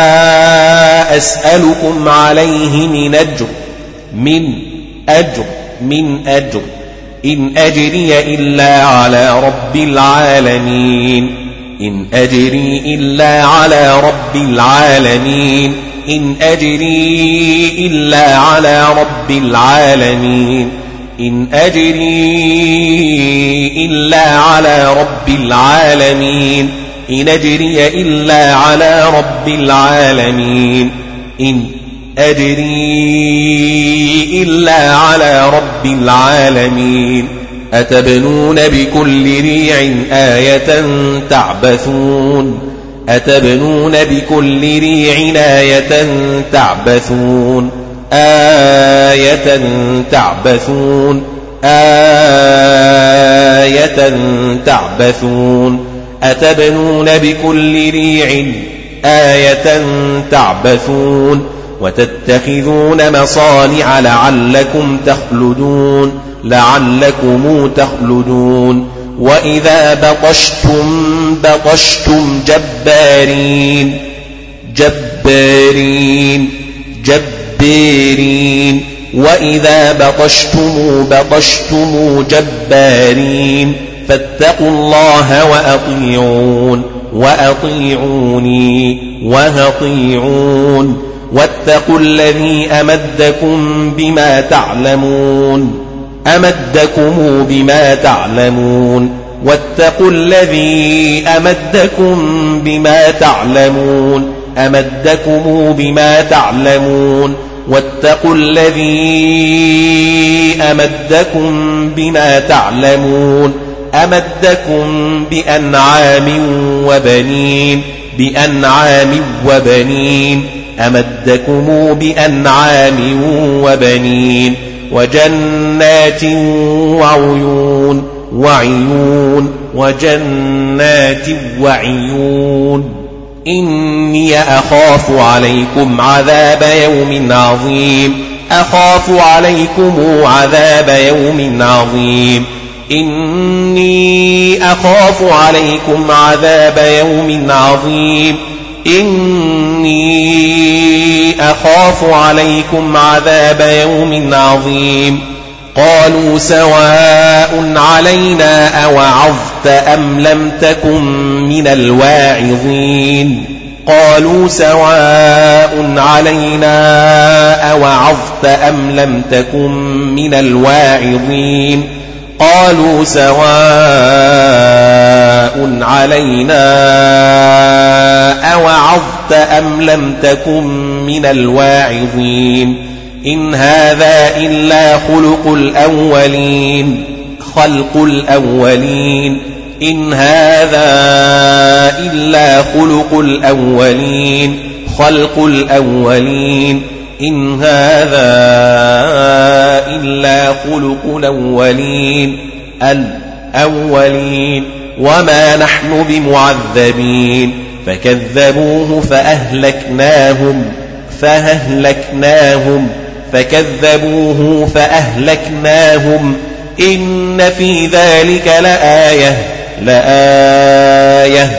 Speaker 2: أسألكم عليه من أجر من أجر من أجر إن أجري إلا على رب العالمين إن أجري إلا على رب العالمين إن أجري إلا على رب العالمين إن أجري إلا على رب العالمين إن أجري إلا على رب العالمين إن أجري إلا على رب العالمين أتبنون بكل ريع آية تعبثون أتبنون بكل ريع آية تعبثون آية تعبثون آية تعبثون أتبنون بكل ريع آية تعبثون وتتخذون مصانع لعلكم تخلدون لعلكم تخلدون وإذا بطشتم بطشتم جبارين جبارين جبارين وإذا بطشتم بطشتم جبارين فاتقوا الله وأطيعون وأطيعوني وأطيعون واتقوا الذي أمدكم بما تعلمون أمدكم بما تعلمون واتقوا الذي أمدكم بما تعلمون أمدكم بما تعلمون واتقوا الذي أمدكم بما تعلمون أمدكم بأنعام وبنين بأنعام وبنين أمدكم بأنعام وبنين وجنات وعيون وعيون وجنات وعيون إني أخاف عليكم عذاب يوم عظيم أخاف عليكم عذاب يوم عظيم إني أخاف عليكم عذاب يوم عظيم إني أخاف عليكم عذاب يوم عظيم قالوا سواء علينا أوعظت أم لم تكن من الواعظين قالوا سواء علينا أوعظت أم لم تكن من الواعظين قالوا سواء علينا أوعظت أم لم تكن من الواعظين إن هذا إلا خلق الأولين خلق الأولين إن هذا إلا خلق الأولين خلق الأولين إن هذا إلا خلق الأولين الأولين وما نحن بمعذبين فكذبوه فأهلكناهم فأهلكناهم فكذبوه فأهلكناهم إن في ذلك لآية لآية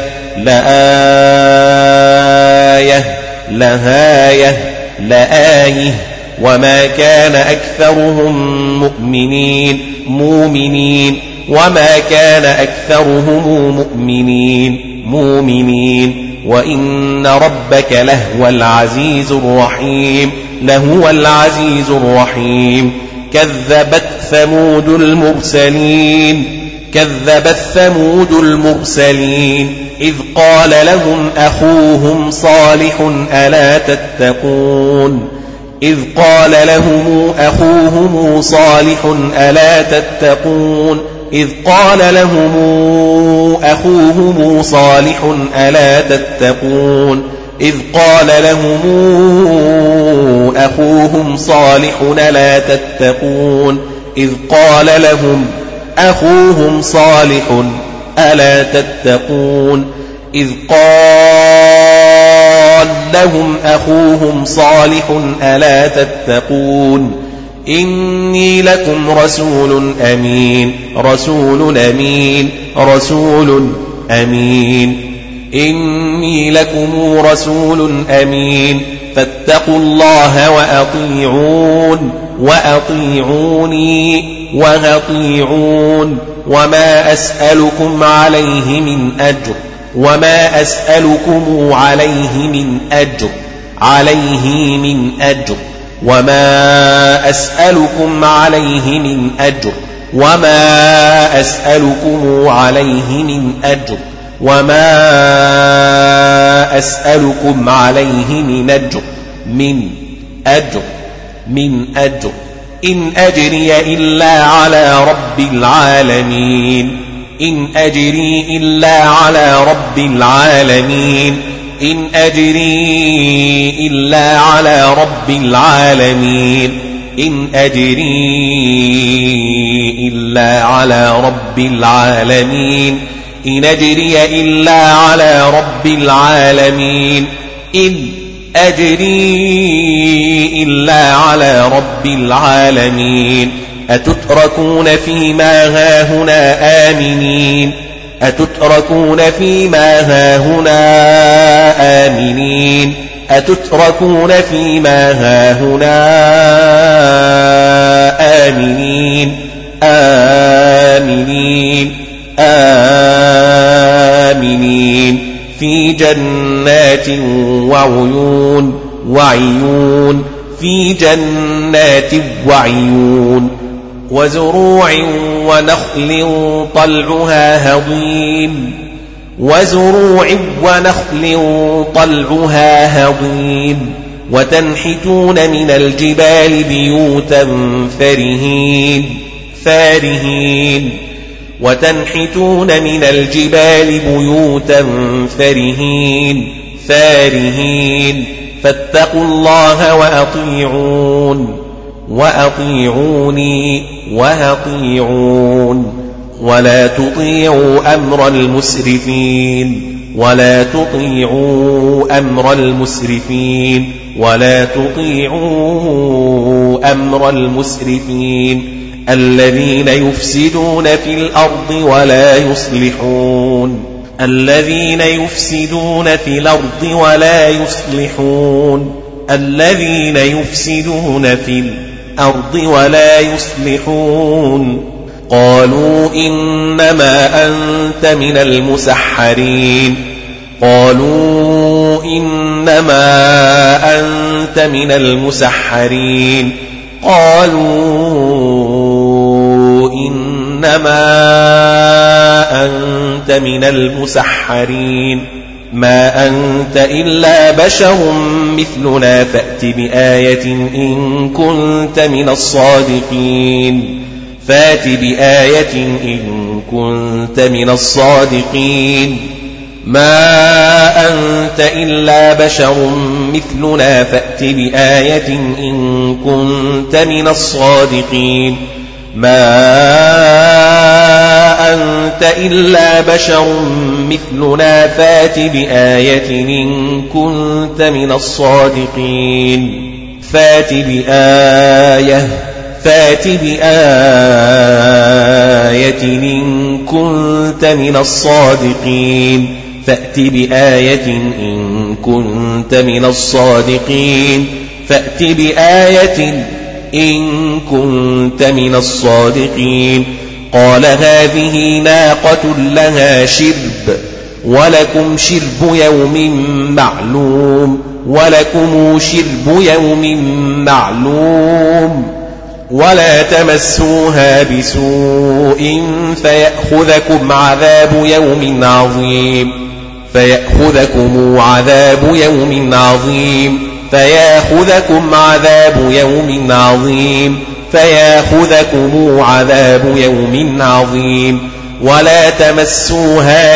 Speaker 2: لآية لهاية لآية وما كان أكثرهم مؤمنين مؤمنين وما كان أكثرهم مؤمنين مؤمنين وإن ربك لهو العزيز الرحيم لهو العزيز الرحيم كذبت ثمود المرسلين كذبت ثمود المرسلين إذ قال لهم أخوهم صالح ألا تتقون إذ قال لهم أخوهم صالح ألا تتقون إذ قال لهم أخوهم صالح ألا تتقون إذ قال لهم أخوهم صالح ألا تتقون إذ قال لهم أخوهم صالح ألا تتقون إذ قال لهم أخوهم صالح ألا تتقون إني لكم رسول أمين رسول أمين رسول أمين إني لكم رسول أمين فاتقوا الله وأطيعون وأطيعوني وأطيعون وما أسألكم عليه من أجر وما أسألكم عليه من أجر عليه من أجر وما أسألكم عليه من أجر وما أسألكم عليه من أجر وما أسألكم عليه من أجر من أجر من أجر إن أجري إلا على رب العالمين إن أجري إلا على رب العالمين إن أجري إلا على رب العالمين إن أجري إلا على رب العالمين إن أجري إلا على رب العالمين إن أجري إلا على رب العالمين أتتركون فيما هاهنا آمنين أتتركون فيما هاهنا آمنين أتتركون فيما هاهنا آمنين آمنين آمنين في جنات وعيون وعيون في جنات وعيون وزروع ونخل طلعها هضيم وزروع ونخل طلعها هضيم وتنحتون من الجبال بيوتا فرهين فارهين وتنحتون من الجبال بيوتا فرهين فارهين فاتقوا الله وأطيعون وأطيعوني وأطيعون ولا تطيعوا أمر المسرفين ولا تطيعوا أمر المسرفين ولا تطيعوا أمر المسرفين الذين يفسدون في الأرض ولا يصلحون الذين يفسدون في الأرض ولا يصلحون الذين يفسدون في الأرض ولا يصلحون قالوا إنما أنت من المسحرين قالوا إنما أنت من المسحرين قالوا إنما أنت من المسحرين ما أنت إلا بشر مثلنا فأت بآية إن كنت من الصادقين فأت بآية إن كنت من الصادقين ما أنت إلا بشر مثلنا فأت بآية إن كنت من الصادقين ما أنت إلا بشر مثلنا فأت بآية إن كنت من الصادقين فأت بآية فأت بآية إن كنت من الصادقين فأت بآية إن كنت من الصادقين فأت بآية إن كنت من الصادقين قال هذه ناقة لها شرب ولكم شرب يوم معلوم ولكم شرب يوم معلوم ولا تمسوها بسوء فيأخذكم عذاب يوم عظيم فيأخذكم عذاب يوم عظيم فيأخذكم عذاب يوم عظيم فيأخذكم عذاب يوم عظيم ولا تمسوها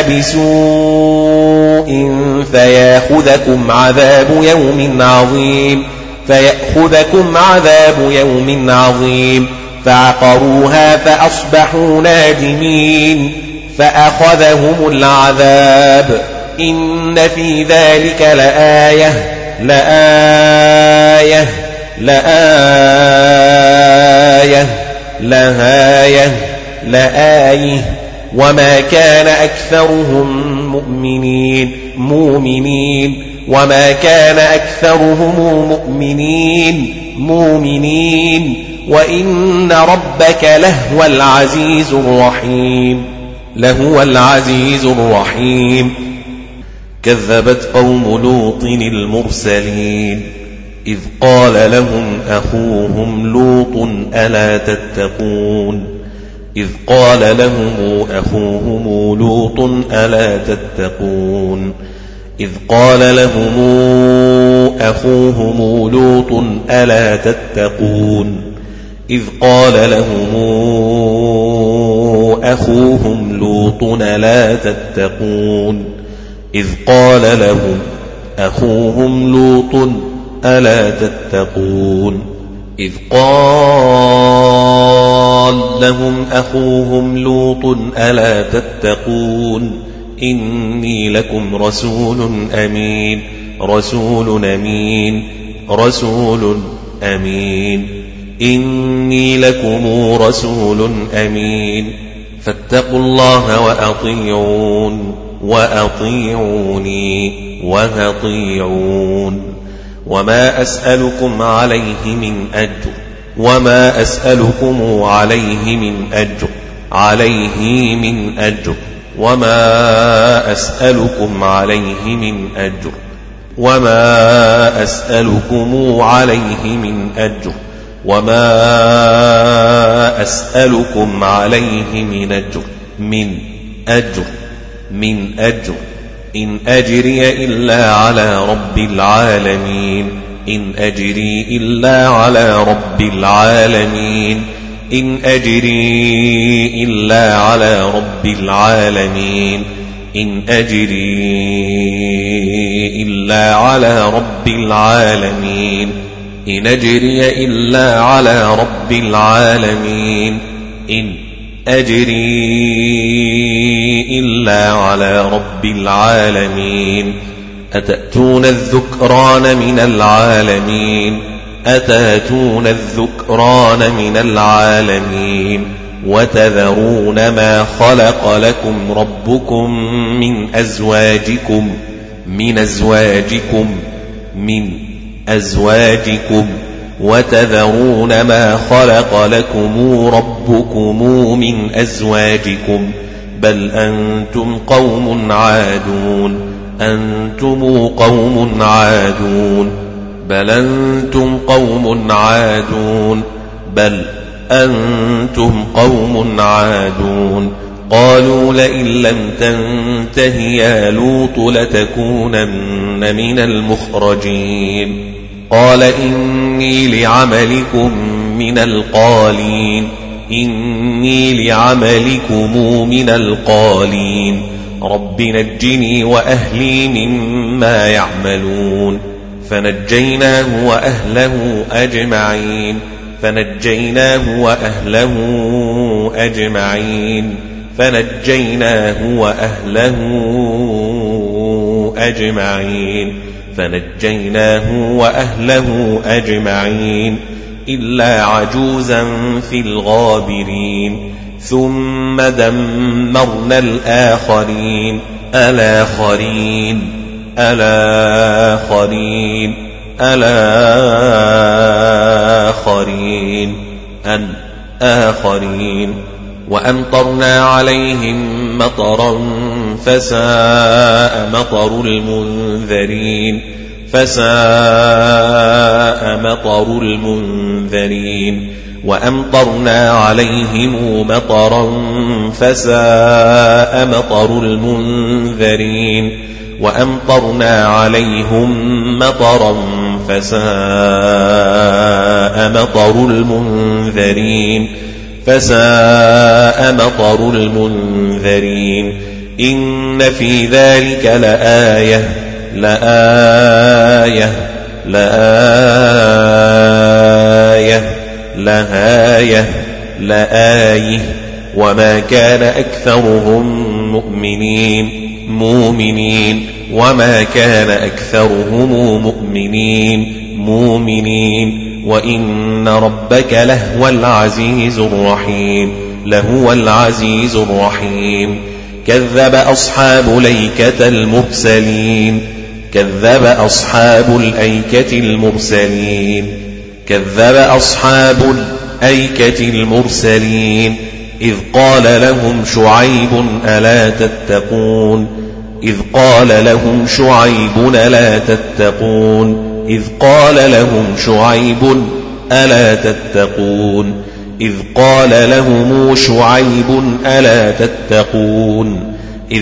Speaker 2: بسوء فيأخذكم عذاب يوم عظيم فيأخذكم عذاب يوم عظيم فعقروها فأصبحوا نادمين فأخذهم العذاب إن في ذلك لآية لآية لآية لآية لآية وما كان أكثرهم مؤمنين مؤمنين وما كان أكثرهم مؤمنين مؤمنين وإن ربك لهو العزيز الرحيم لهو العزيز الرحيم كذبت قوم لوط المرسلين إذ قال لهم أخوهم لوط ألا تتقون إذ قال لهم أخوهم لوط ألا تتقون إذ قال لهم أخوهم لوط ألا تتقون إذ قال لهم أخوهم لوط ألا تتقون إذ قال لهم أخوهم لوط ألا تتقون إذ قال لهم أخوهم لوط ألا تتقون إني لكم رسول أمين رسول أمين رسول أمين إني لكم رسول أمين فاتقوا الله وأطيعون وأطيعوني وأطيعون وما أسألكم عليه من أجر وما أسألكم عليه من أجر عليه من أجر وما أسألكم عليه من أجر وما أسألكم عليه من أجر وما أسألكم عليه من أجر من أجر من أجر إن أجري إلا على رب العالمين إن أجري إلا على رب العالمين إن أجري إلا على رب العالمين إن أجري إلا على رب العالمين إن أجري إلا على رب العالمين إن أجري إلا على رب العالمين أتأتون الذكران من العالمين أتأتون الذكران من العالمين وتذرون ما خلق لكم ربكم من أزواجكم من أزواجكم من أزواجكم وتذرون ما خلق لكم ربكم من أزواجكم بل أنتم قوم عادون أنتم قوم عادون بل أنتم قوم عادون بل أنتم قوم عادون قالوا لئن لم تنته يا لوط لتكونن من المخرجين قال إني لعملكم من القالين إني لعملكم من القالين رب نجني وأهلي مما يعملون فنجيناه وأهله أجمعين فنجيناه وأهله أجمعين فنجيناه وأهله أجمعين فنجيناه وأهله أجمعين إلا عجوزا في الغابرين ثم دمرنا الآخرين الآخرين الآخرين الآخرين الآخرين وأمطرنا عليهم مطرا فساء مطر المنذرين فساء مطر المنذرين وأمطرنا عليهم مطرا فساء مطر المنذرين وأمطرنا عليهم مطرا فساء مطر المنذرين فساء مطر المنذرين إن في ذلك لآية لآية لآية لآية لآيه وما كان أكثرهم مؤمنين مؤمنين وما كان أكثرهم مؤمنين مؤمنين وإن ربك لهو العزيز الرحيم لهو العزيز الرحيم. كذب أصحاب الأيكة المرسلين كذب أصحاب الأيكة المرسلين كذب أصحاب الأيكة المرسلين إذ قال لهم شعيب ألا تتقون إذ قال لهم شعيب ألا تتقون إذ قال لهم شعيب ألا تتقون إذ قال لهم شعيب ألا تتقون إذ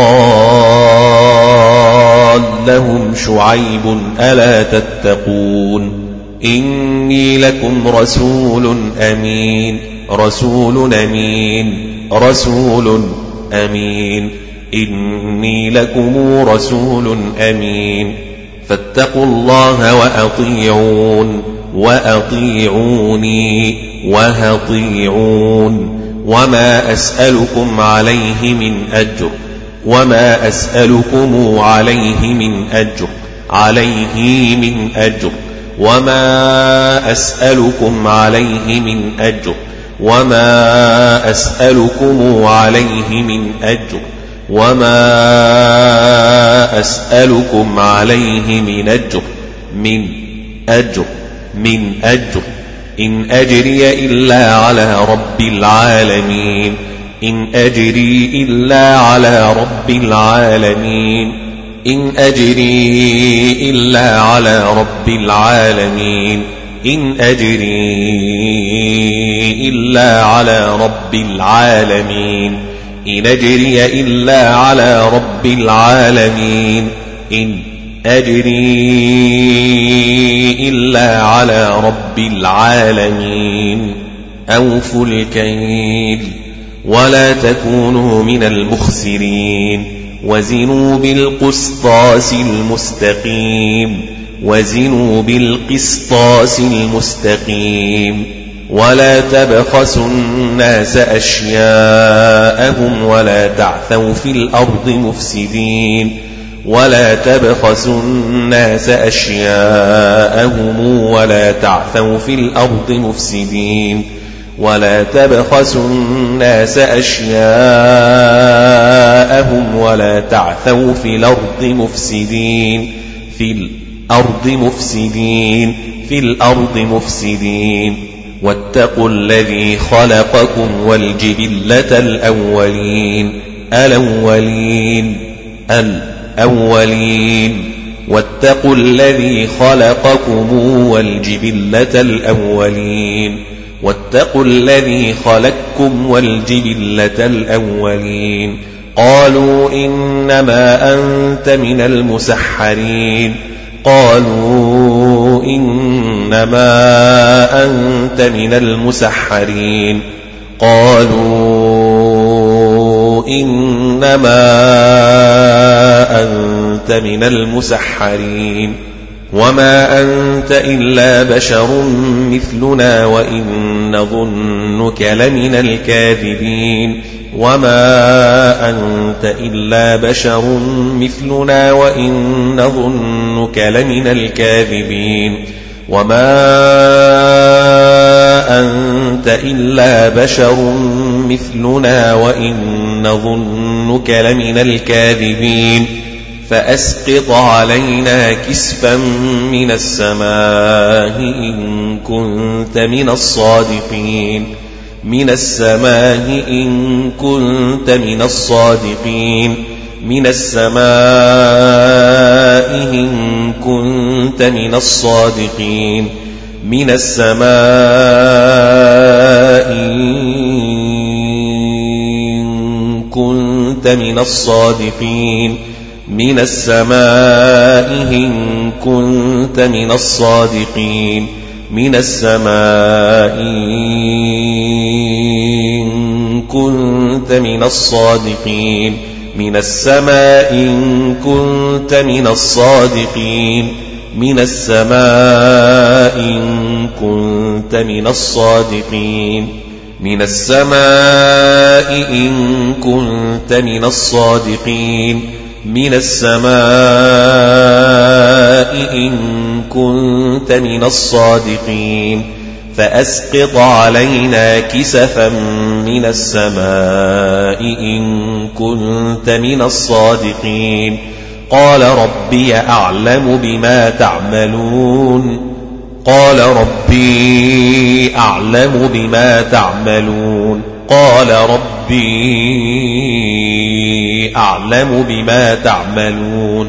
Speaker 2: قال لهم شعيب ألا تتقون إني لكم رسول أمين رسول أمين رسول أمين إني لكم رسول أمين فاتقوا الله وأطيعون وأطيعوني وأطيعون وما أسألكم عليه من أجر وما أسألكم عليه من أجر عليه من أجر وما أسألكم عليه من أجر وما أسألكم عليه من أجر وما أسألكم عليه من أجر من أجر من أجر إن أجري إلا على رب العالمين إن أجري إلا على رب العالمين إن أجري إلا على رب العالمين إن أجري إلا على رب العالمين إن أجري إلا على رب العالمين إن أجري إلا على رب العالمين أوفوا الكيل ولا تكونوا من المخسرين وزنوا بالقسطاس المستقيم وزنوا بالقسطاس المستقيم ولا تبخسوا الناس أشياءهم ولا تعثوا في الأرض مفسدين ولا تبخسوا الناس أشياءهم ولا تعثوا في الأرض مفسدين ولا تبخسوا الناس أشياءهم ولا تعثوا في الأرض مفسدين في الأرض مفسدين في الأرض مفسدين واتقوا الذي خلقكم والجبلة الأولين الأولين الأولين واتقوا الذي خلقكم والجبلة الأولين واتقوا الذي خلقكم والجبلة الأولين قالوا إنما أنت من المسحرين قالوا إنما أنت من المسحرين قالوا إنما أنت من المسحرين وما أنت إلا بشر مثلنا وإن نظنك لمن الكاذبين وما أنت إلا بشر مثلنا وإن نظنك لمن الكاذبين وما أنت إلا بشر مثلنا وإن نظنك لمن الكاذبين فأسقط علينا كسفا من السماء إن كنت من الصادقين من السماء إن كنت من الصادقين من السماء إن كنت من الصادقين من السماء إن كنت من الصادقين من السماء إن كنت من الصادقين من السماء إن كنت من الصادقين من السماء إن كنت من الصادقين من السماء إن كنت من الصادقين من السماء إن كنت من الصادقين من السماء إن كنت من الصادقين فأسقط علينا كسفا من السماء إن كنت من الصادقين قال ربي أعلم بما تعملون قال ربي أعلم بما تعملون قال ربي أعلم بما تعملون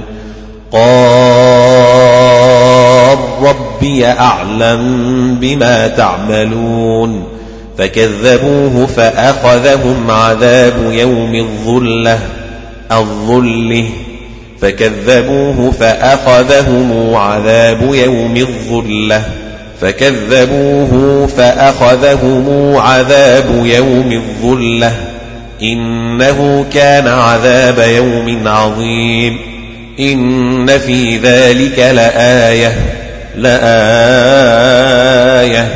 Speaker 2: قال ربي أعلم بما تعملون فكذبوه فأخذهم عذاب يوم الظلة الظله فكذبوه فأخذهم عذاب يوم الظلة فكذبوه فأخذهم عذاب يوم الظلة إنه كان عذاب يوم عظيم إن في ذلك لآية لآية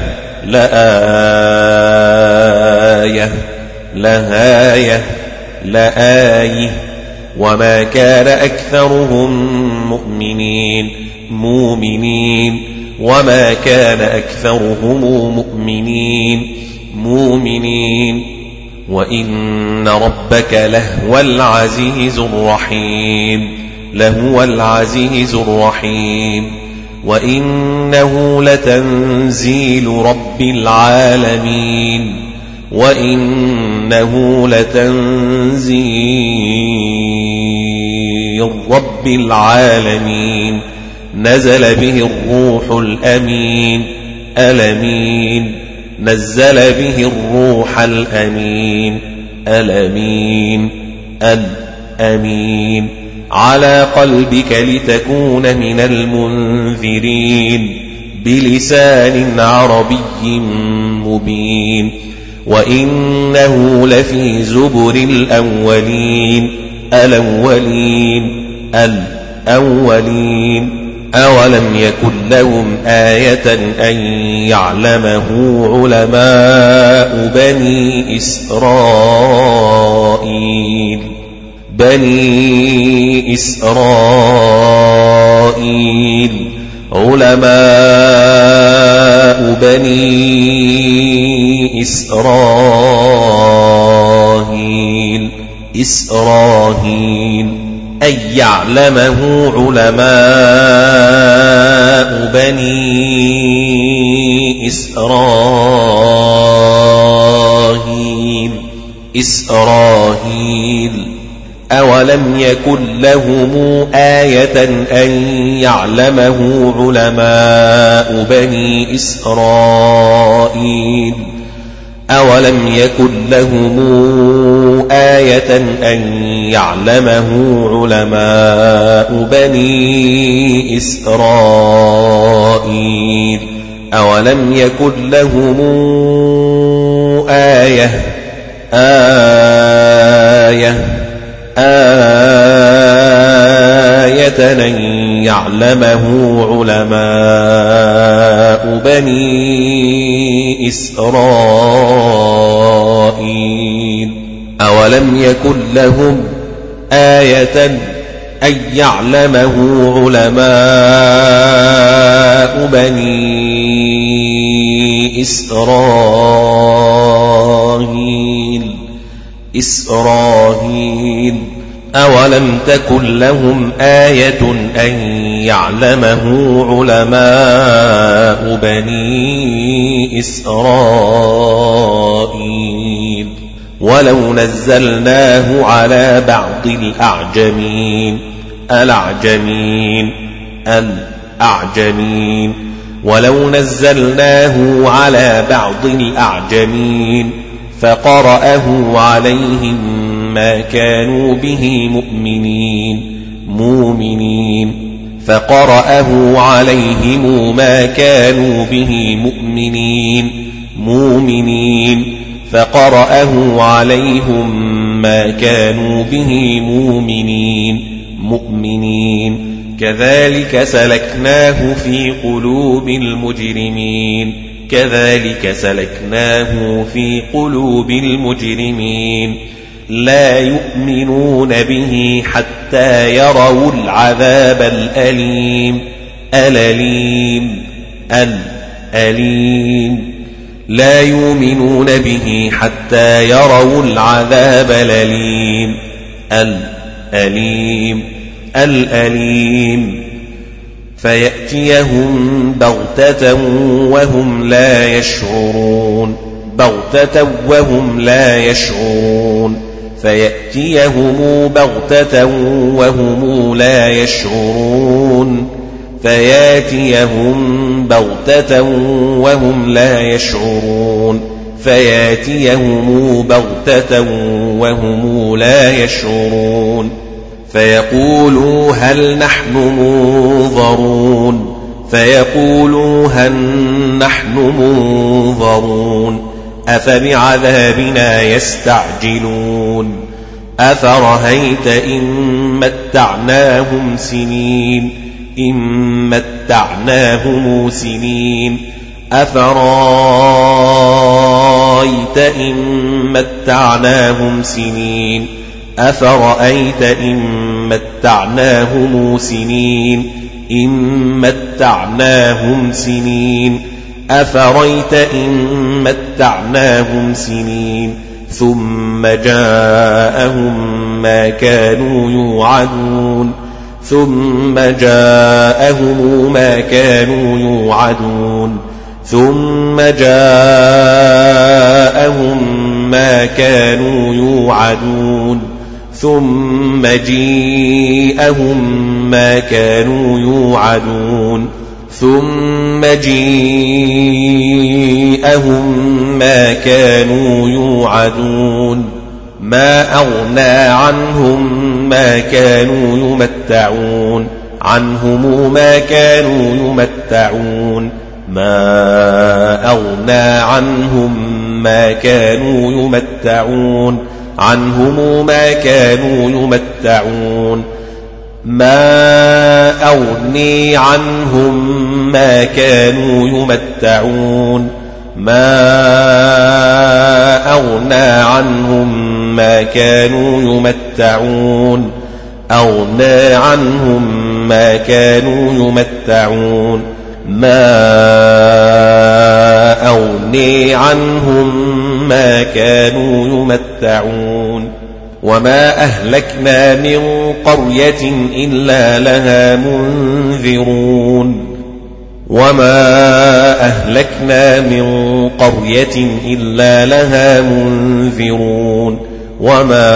Speaker 2: لآية لآية لآية وما كان أكثرهم مؤمنين مؤمنين وما كان أكثرهم مؤمنين مؤمنين وإن ربك لهو العزيز الرحيم لهو العزيز الرحيم وإنه لتنزيل رب العالمين وإنه لتنزيل رب العالمين نزل به الروح الأمين الأمين نزل به الروح الأمين الأمين الأمين على قلبك لتكون من المنذرين بلسان عربي مبين وإنه لفي زبر الأولين الأولين الأولين أولم يكن لهم آية أن يعلمه علماء بني إسرائيل بني إسرائيل علماء بني إسرائيل إسرائيل أن يعلمه علماء بني إسرائيل إسرائيل أولم يكن لهم آية أن يعلمه علماء بني إسرائيل أولم يكن لهم آية أن يعلمه علماء بني إسرائيل أولم يكن لهم آية آية آية أن يعلمه علماء بني إسرائيل أولم يكن لهم آية أن يعلمه علماء بني إسرائيل إسرائيل أولم تكن لهم آية أن يعلمه علماء بني إسرائيل ولو نزلناه على بعض الأعجمين الأعجمين الأعجمين ولو نزلناه على بعض الأعجمين فقرأه عليهم ما كانوا به مؤمنين مؤمنين فقرأه عليهم ما كانوا به مؤمنين مؤمنين فقرأه عليهم ما كانوا به مؤمنين مؤمنين كذلك سلكناه في قلوب المجرمين كذلك سلكناه في قلوب المجرمين لا يؤمنون به حتى يروا العذاب الأليم الأليم الأليم لا يؤمنون به حتى يروا العذاب الأليم الأليم الأليم فيأتيهم بغتة وهم لا يشعرون بغتة وهم لا يشعرون فيأتيهم بغتة وهم لا يشعرون فياتيهم بغتة وهم لا يشعرون فياتيهم بغتة وهم لا يشعرون فيقولوا هل نحن منظرون فيقولوا هل نحن منظرون أفبعذابنا يستعجلون أفرهيت إن متعناهم سنين إن متعناهم سنين أفرأيت إن متعناهم سنين أفرأيت إن متعناهم سنين إن متعناهم سنين أفرأيت إن متعناهم سنين ثم جاءهم ما كانوا يوعدون ثم جاءهم ما كانوا يوعدون ثم جاءهم ما كانوا يوعدون ثم جيءهم ما كانوا يوعدون ثم جيءهم ما كانوا يوعدون ما أغنى عنهم ما كانوا يمتعون عنهم ما كانوا يمتعون ما أغنى عنهم ما كانوا يمتعون عنهم ما كانوا يمتعون ما أغني عنهم ما كانوا يمتعون ما أغنى عنهم ما كانوا يمتعون أغنى عنهم ما كانوا يمتعون ما أغني عنهم ما كانوا يمتعون وما أهلكنا من قرية إلا لها منذرون وما أهلكنا من قرية إلا لها منذرون وما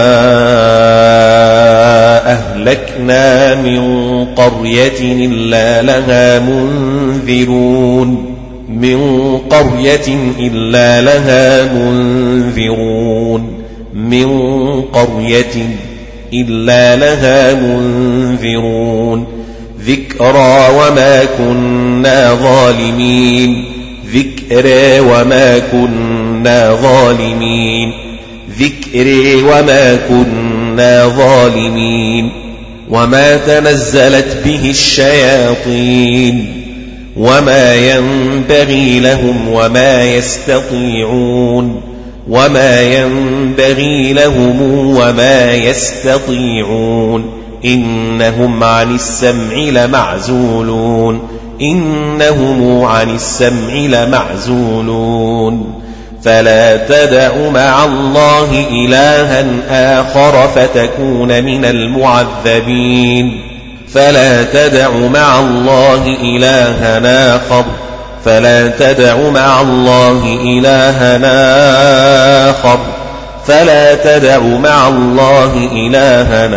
Speaker 2: أهلكنا من قرية إلا لها منذرون من قرية إلا لها منذرون من قرية إلا لها منذرون ذكرى وما كنا ظالمين ذكرى وما كنا ظالمين ذكرى وما كنا ظالمين وما تنزلت به الشياطين وما ينبغي لهم وما يستطيعون وما ينبغي لهم وما يستطيعون إنهم عن السمع لمعزولون إنهم عن السمع لمعزولون فلا تدع مع الله إلها آخر فتكون من المعذبين فلا تدع مع الله إلها آخر فلا تدع مع الله إلها آخر فلا تدع مع الله إلها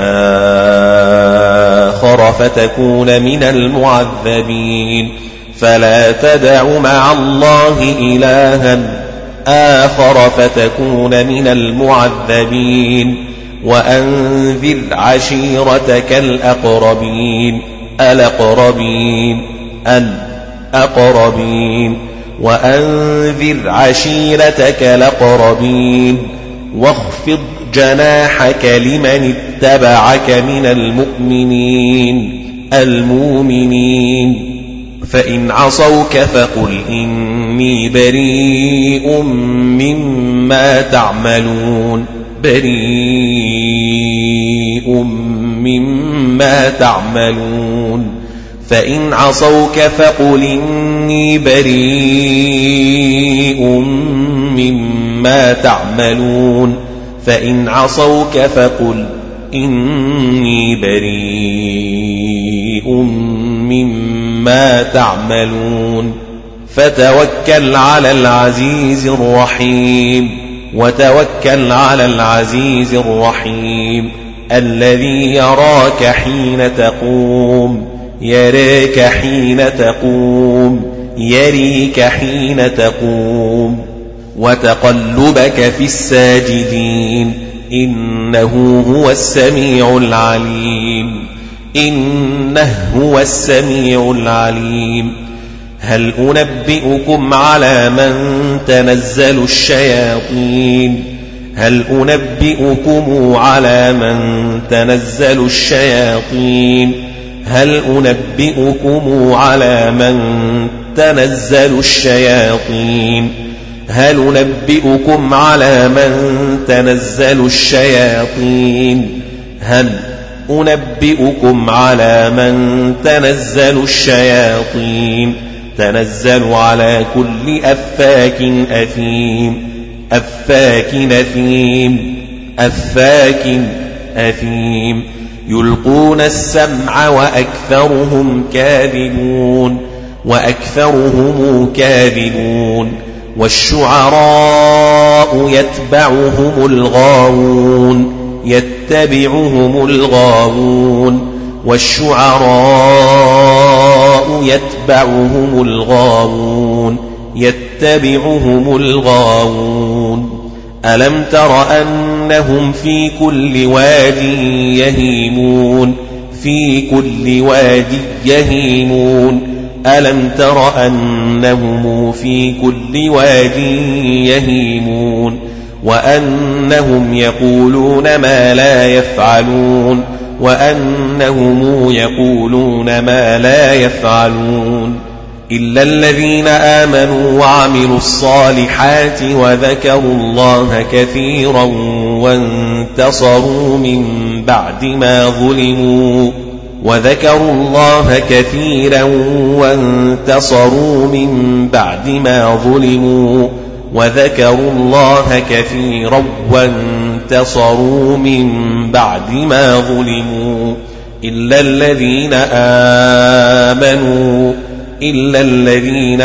Speaker 2: آخر فتكون من المعذبين فلا تدع مع الله إلها آخر فتكون من المعذبين وأنذر عشيرتك الأقربين الأقربين الأقربين وأنذر عشيرتك الأقربين واخفض جناحك لمن اتبعك من المؤمنين المؤمنين فإن عصوك فقل إني بريء مما تعملون بريء مما تعملون فإن عصوك فقل إني بريء مما تعملون فإن عصوك فقل إني بريء مما تعملون فتوكل على العزيز الرحيم وتوكل على العزيز الرحيم الذي يراك حين تقوم يراك حين تقوم يريك حين تقوم وتقلبك في الساجدين إنه هو السميع العليم إنه هو السميع العليم هل أنبئكم على من تنزل الشياطين هل أنبئكم على من تنزل الشياطين هل أنبئكم على من تنزل الشياطين هل أنبئكم على من تنزل الشياطين هل أنبئكم على من تنزل الشياطين تنزل على كل أفاك أثيم أفاك أثيم أفاك أثيم يلقون السمع وأكثرهم كاذبون وأكثرهم كاذبون والشعراء يتبعهم الغاوون يتبعهم الغاوون والشعراء يتبعهم الغاوون يتبعهم الغاوون ألم تر أنهم في كل واد يهيمون في كل واد يهيمون ألم تر أنهم في كل واد يهيمون وأنهم يقولون ما لا يفعلون وأنهم يقولون ما لا يفعلون إلا الذين آمنوا وعملوا الصالحات وذكروا الله كثيرا وانتصروا من بعد ما ظلموا وذكروا الله كثيرا وانتصروا من بعد ما ظلموا وذكروا الله كثيرا وانتصروا من بعد ما ظلموا إلا الذين آمنوا إلا الذين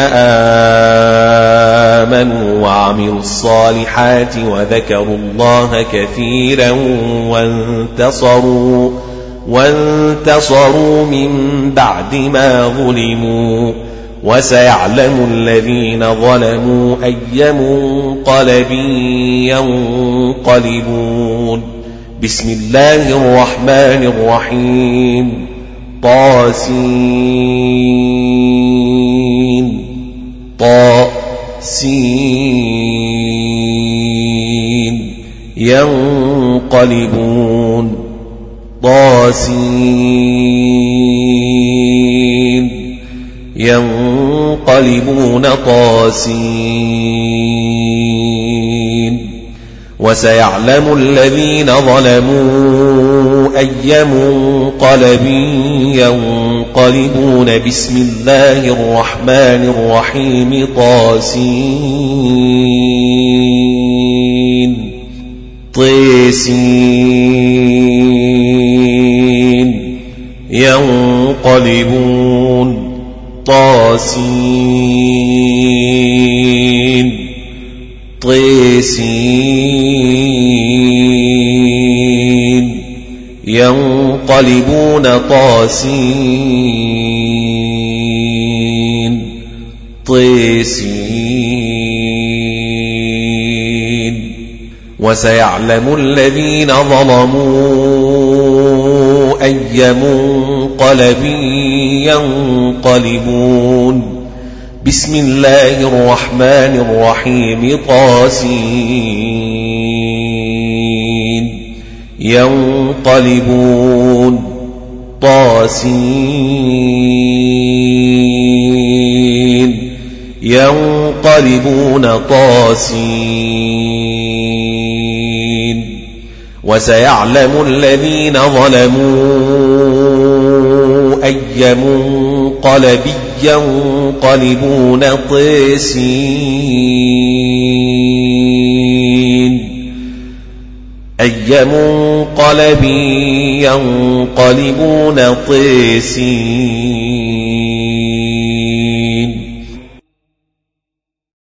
Speaker 2: آمنوا وعملوا الصالحات وذكروا الله كثيرا وانتصروا وانتصروا من بعد ما ظلموا وسيعلم الذين ظلموا أي منقلب ينقلبون بسم الله الرحمن الرحيم طاسين طاسين ينقلبون طاسين ينقلبون طاسين وسيعلم الذين ظلموا أي منقلب ينقلبون بسم الله الرحمن الرحيم طاسين طاسين ينقلبون طاسين طاسين ينقلبون طاسين طاسين وسيعلم الذين ظلموا أي منقلب ينقلبون بسم الله الرحمن الرحيم طاسين ينقلبون طاسين ينقلبون طاسين وسيعلم الذين ظلموا أي منقلب ينقلبون طاسين أي منقلب ينقلبون طاسين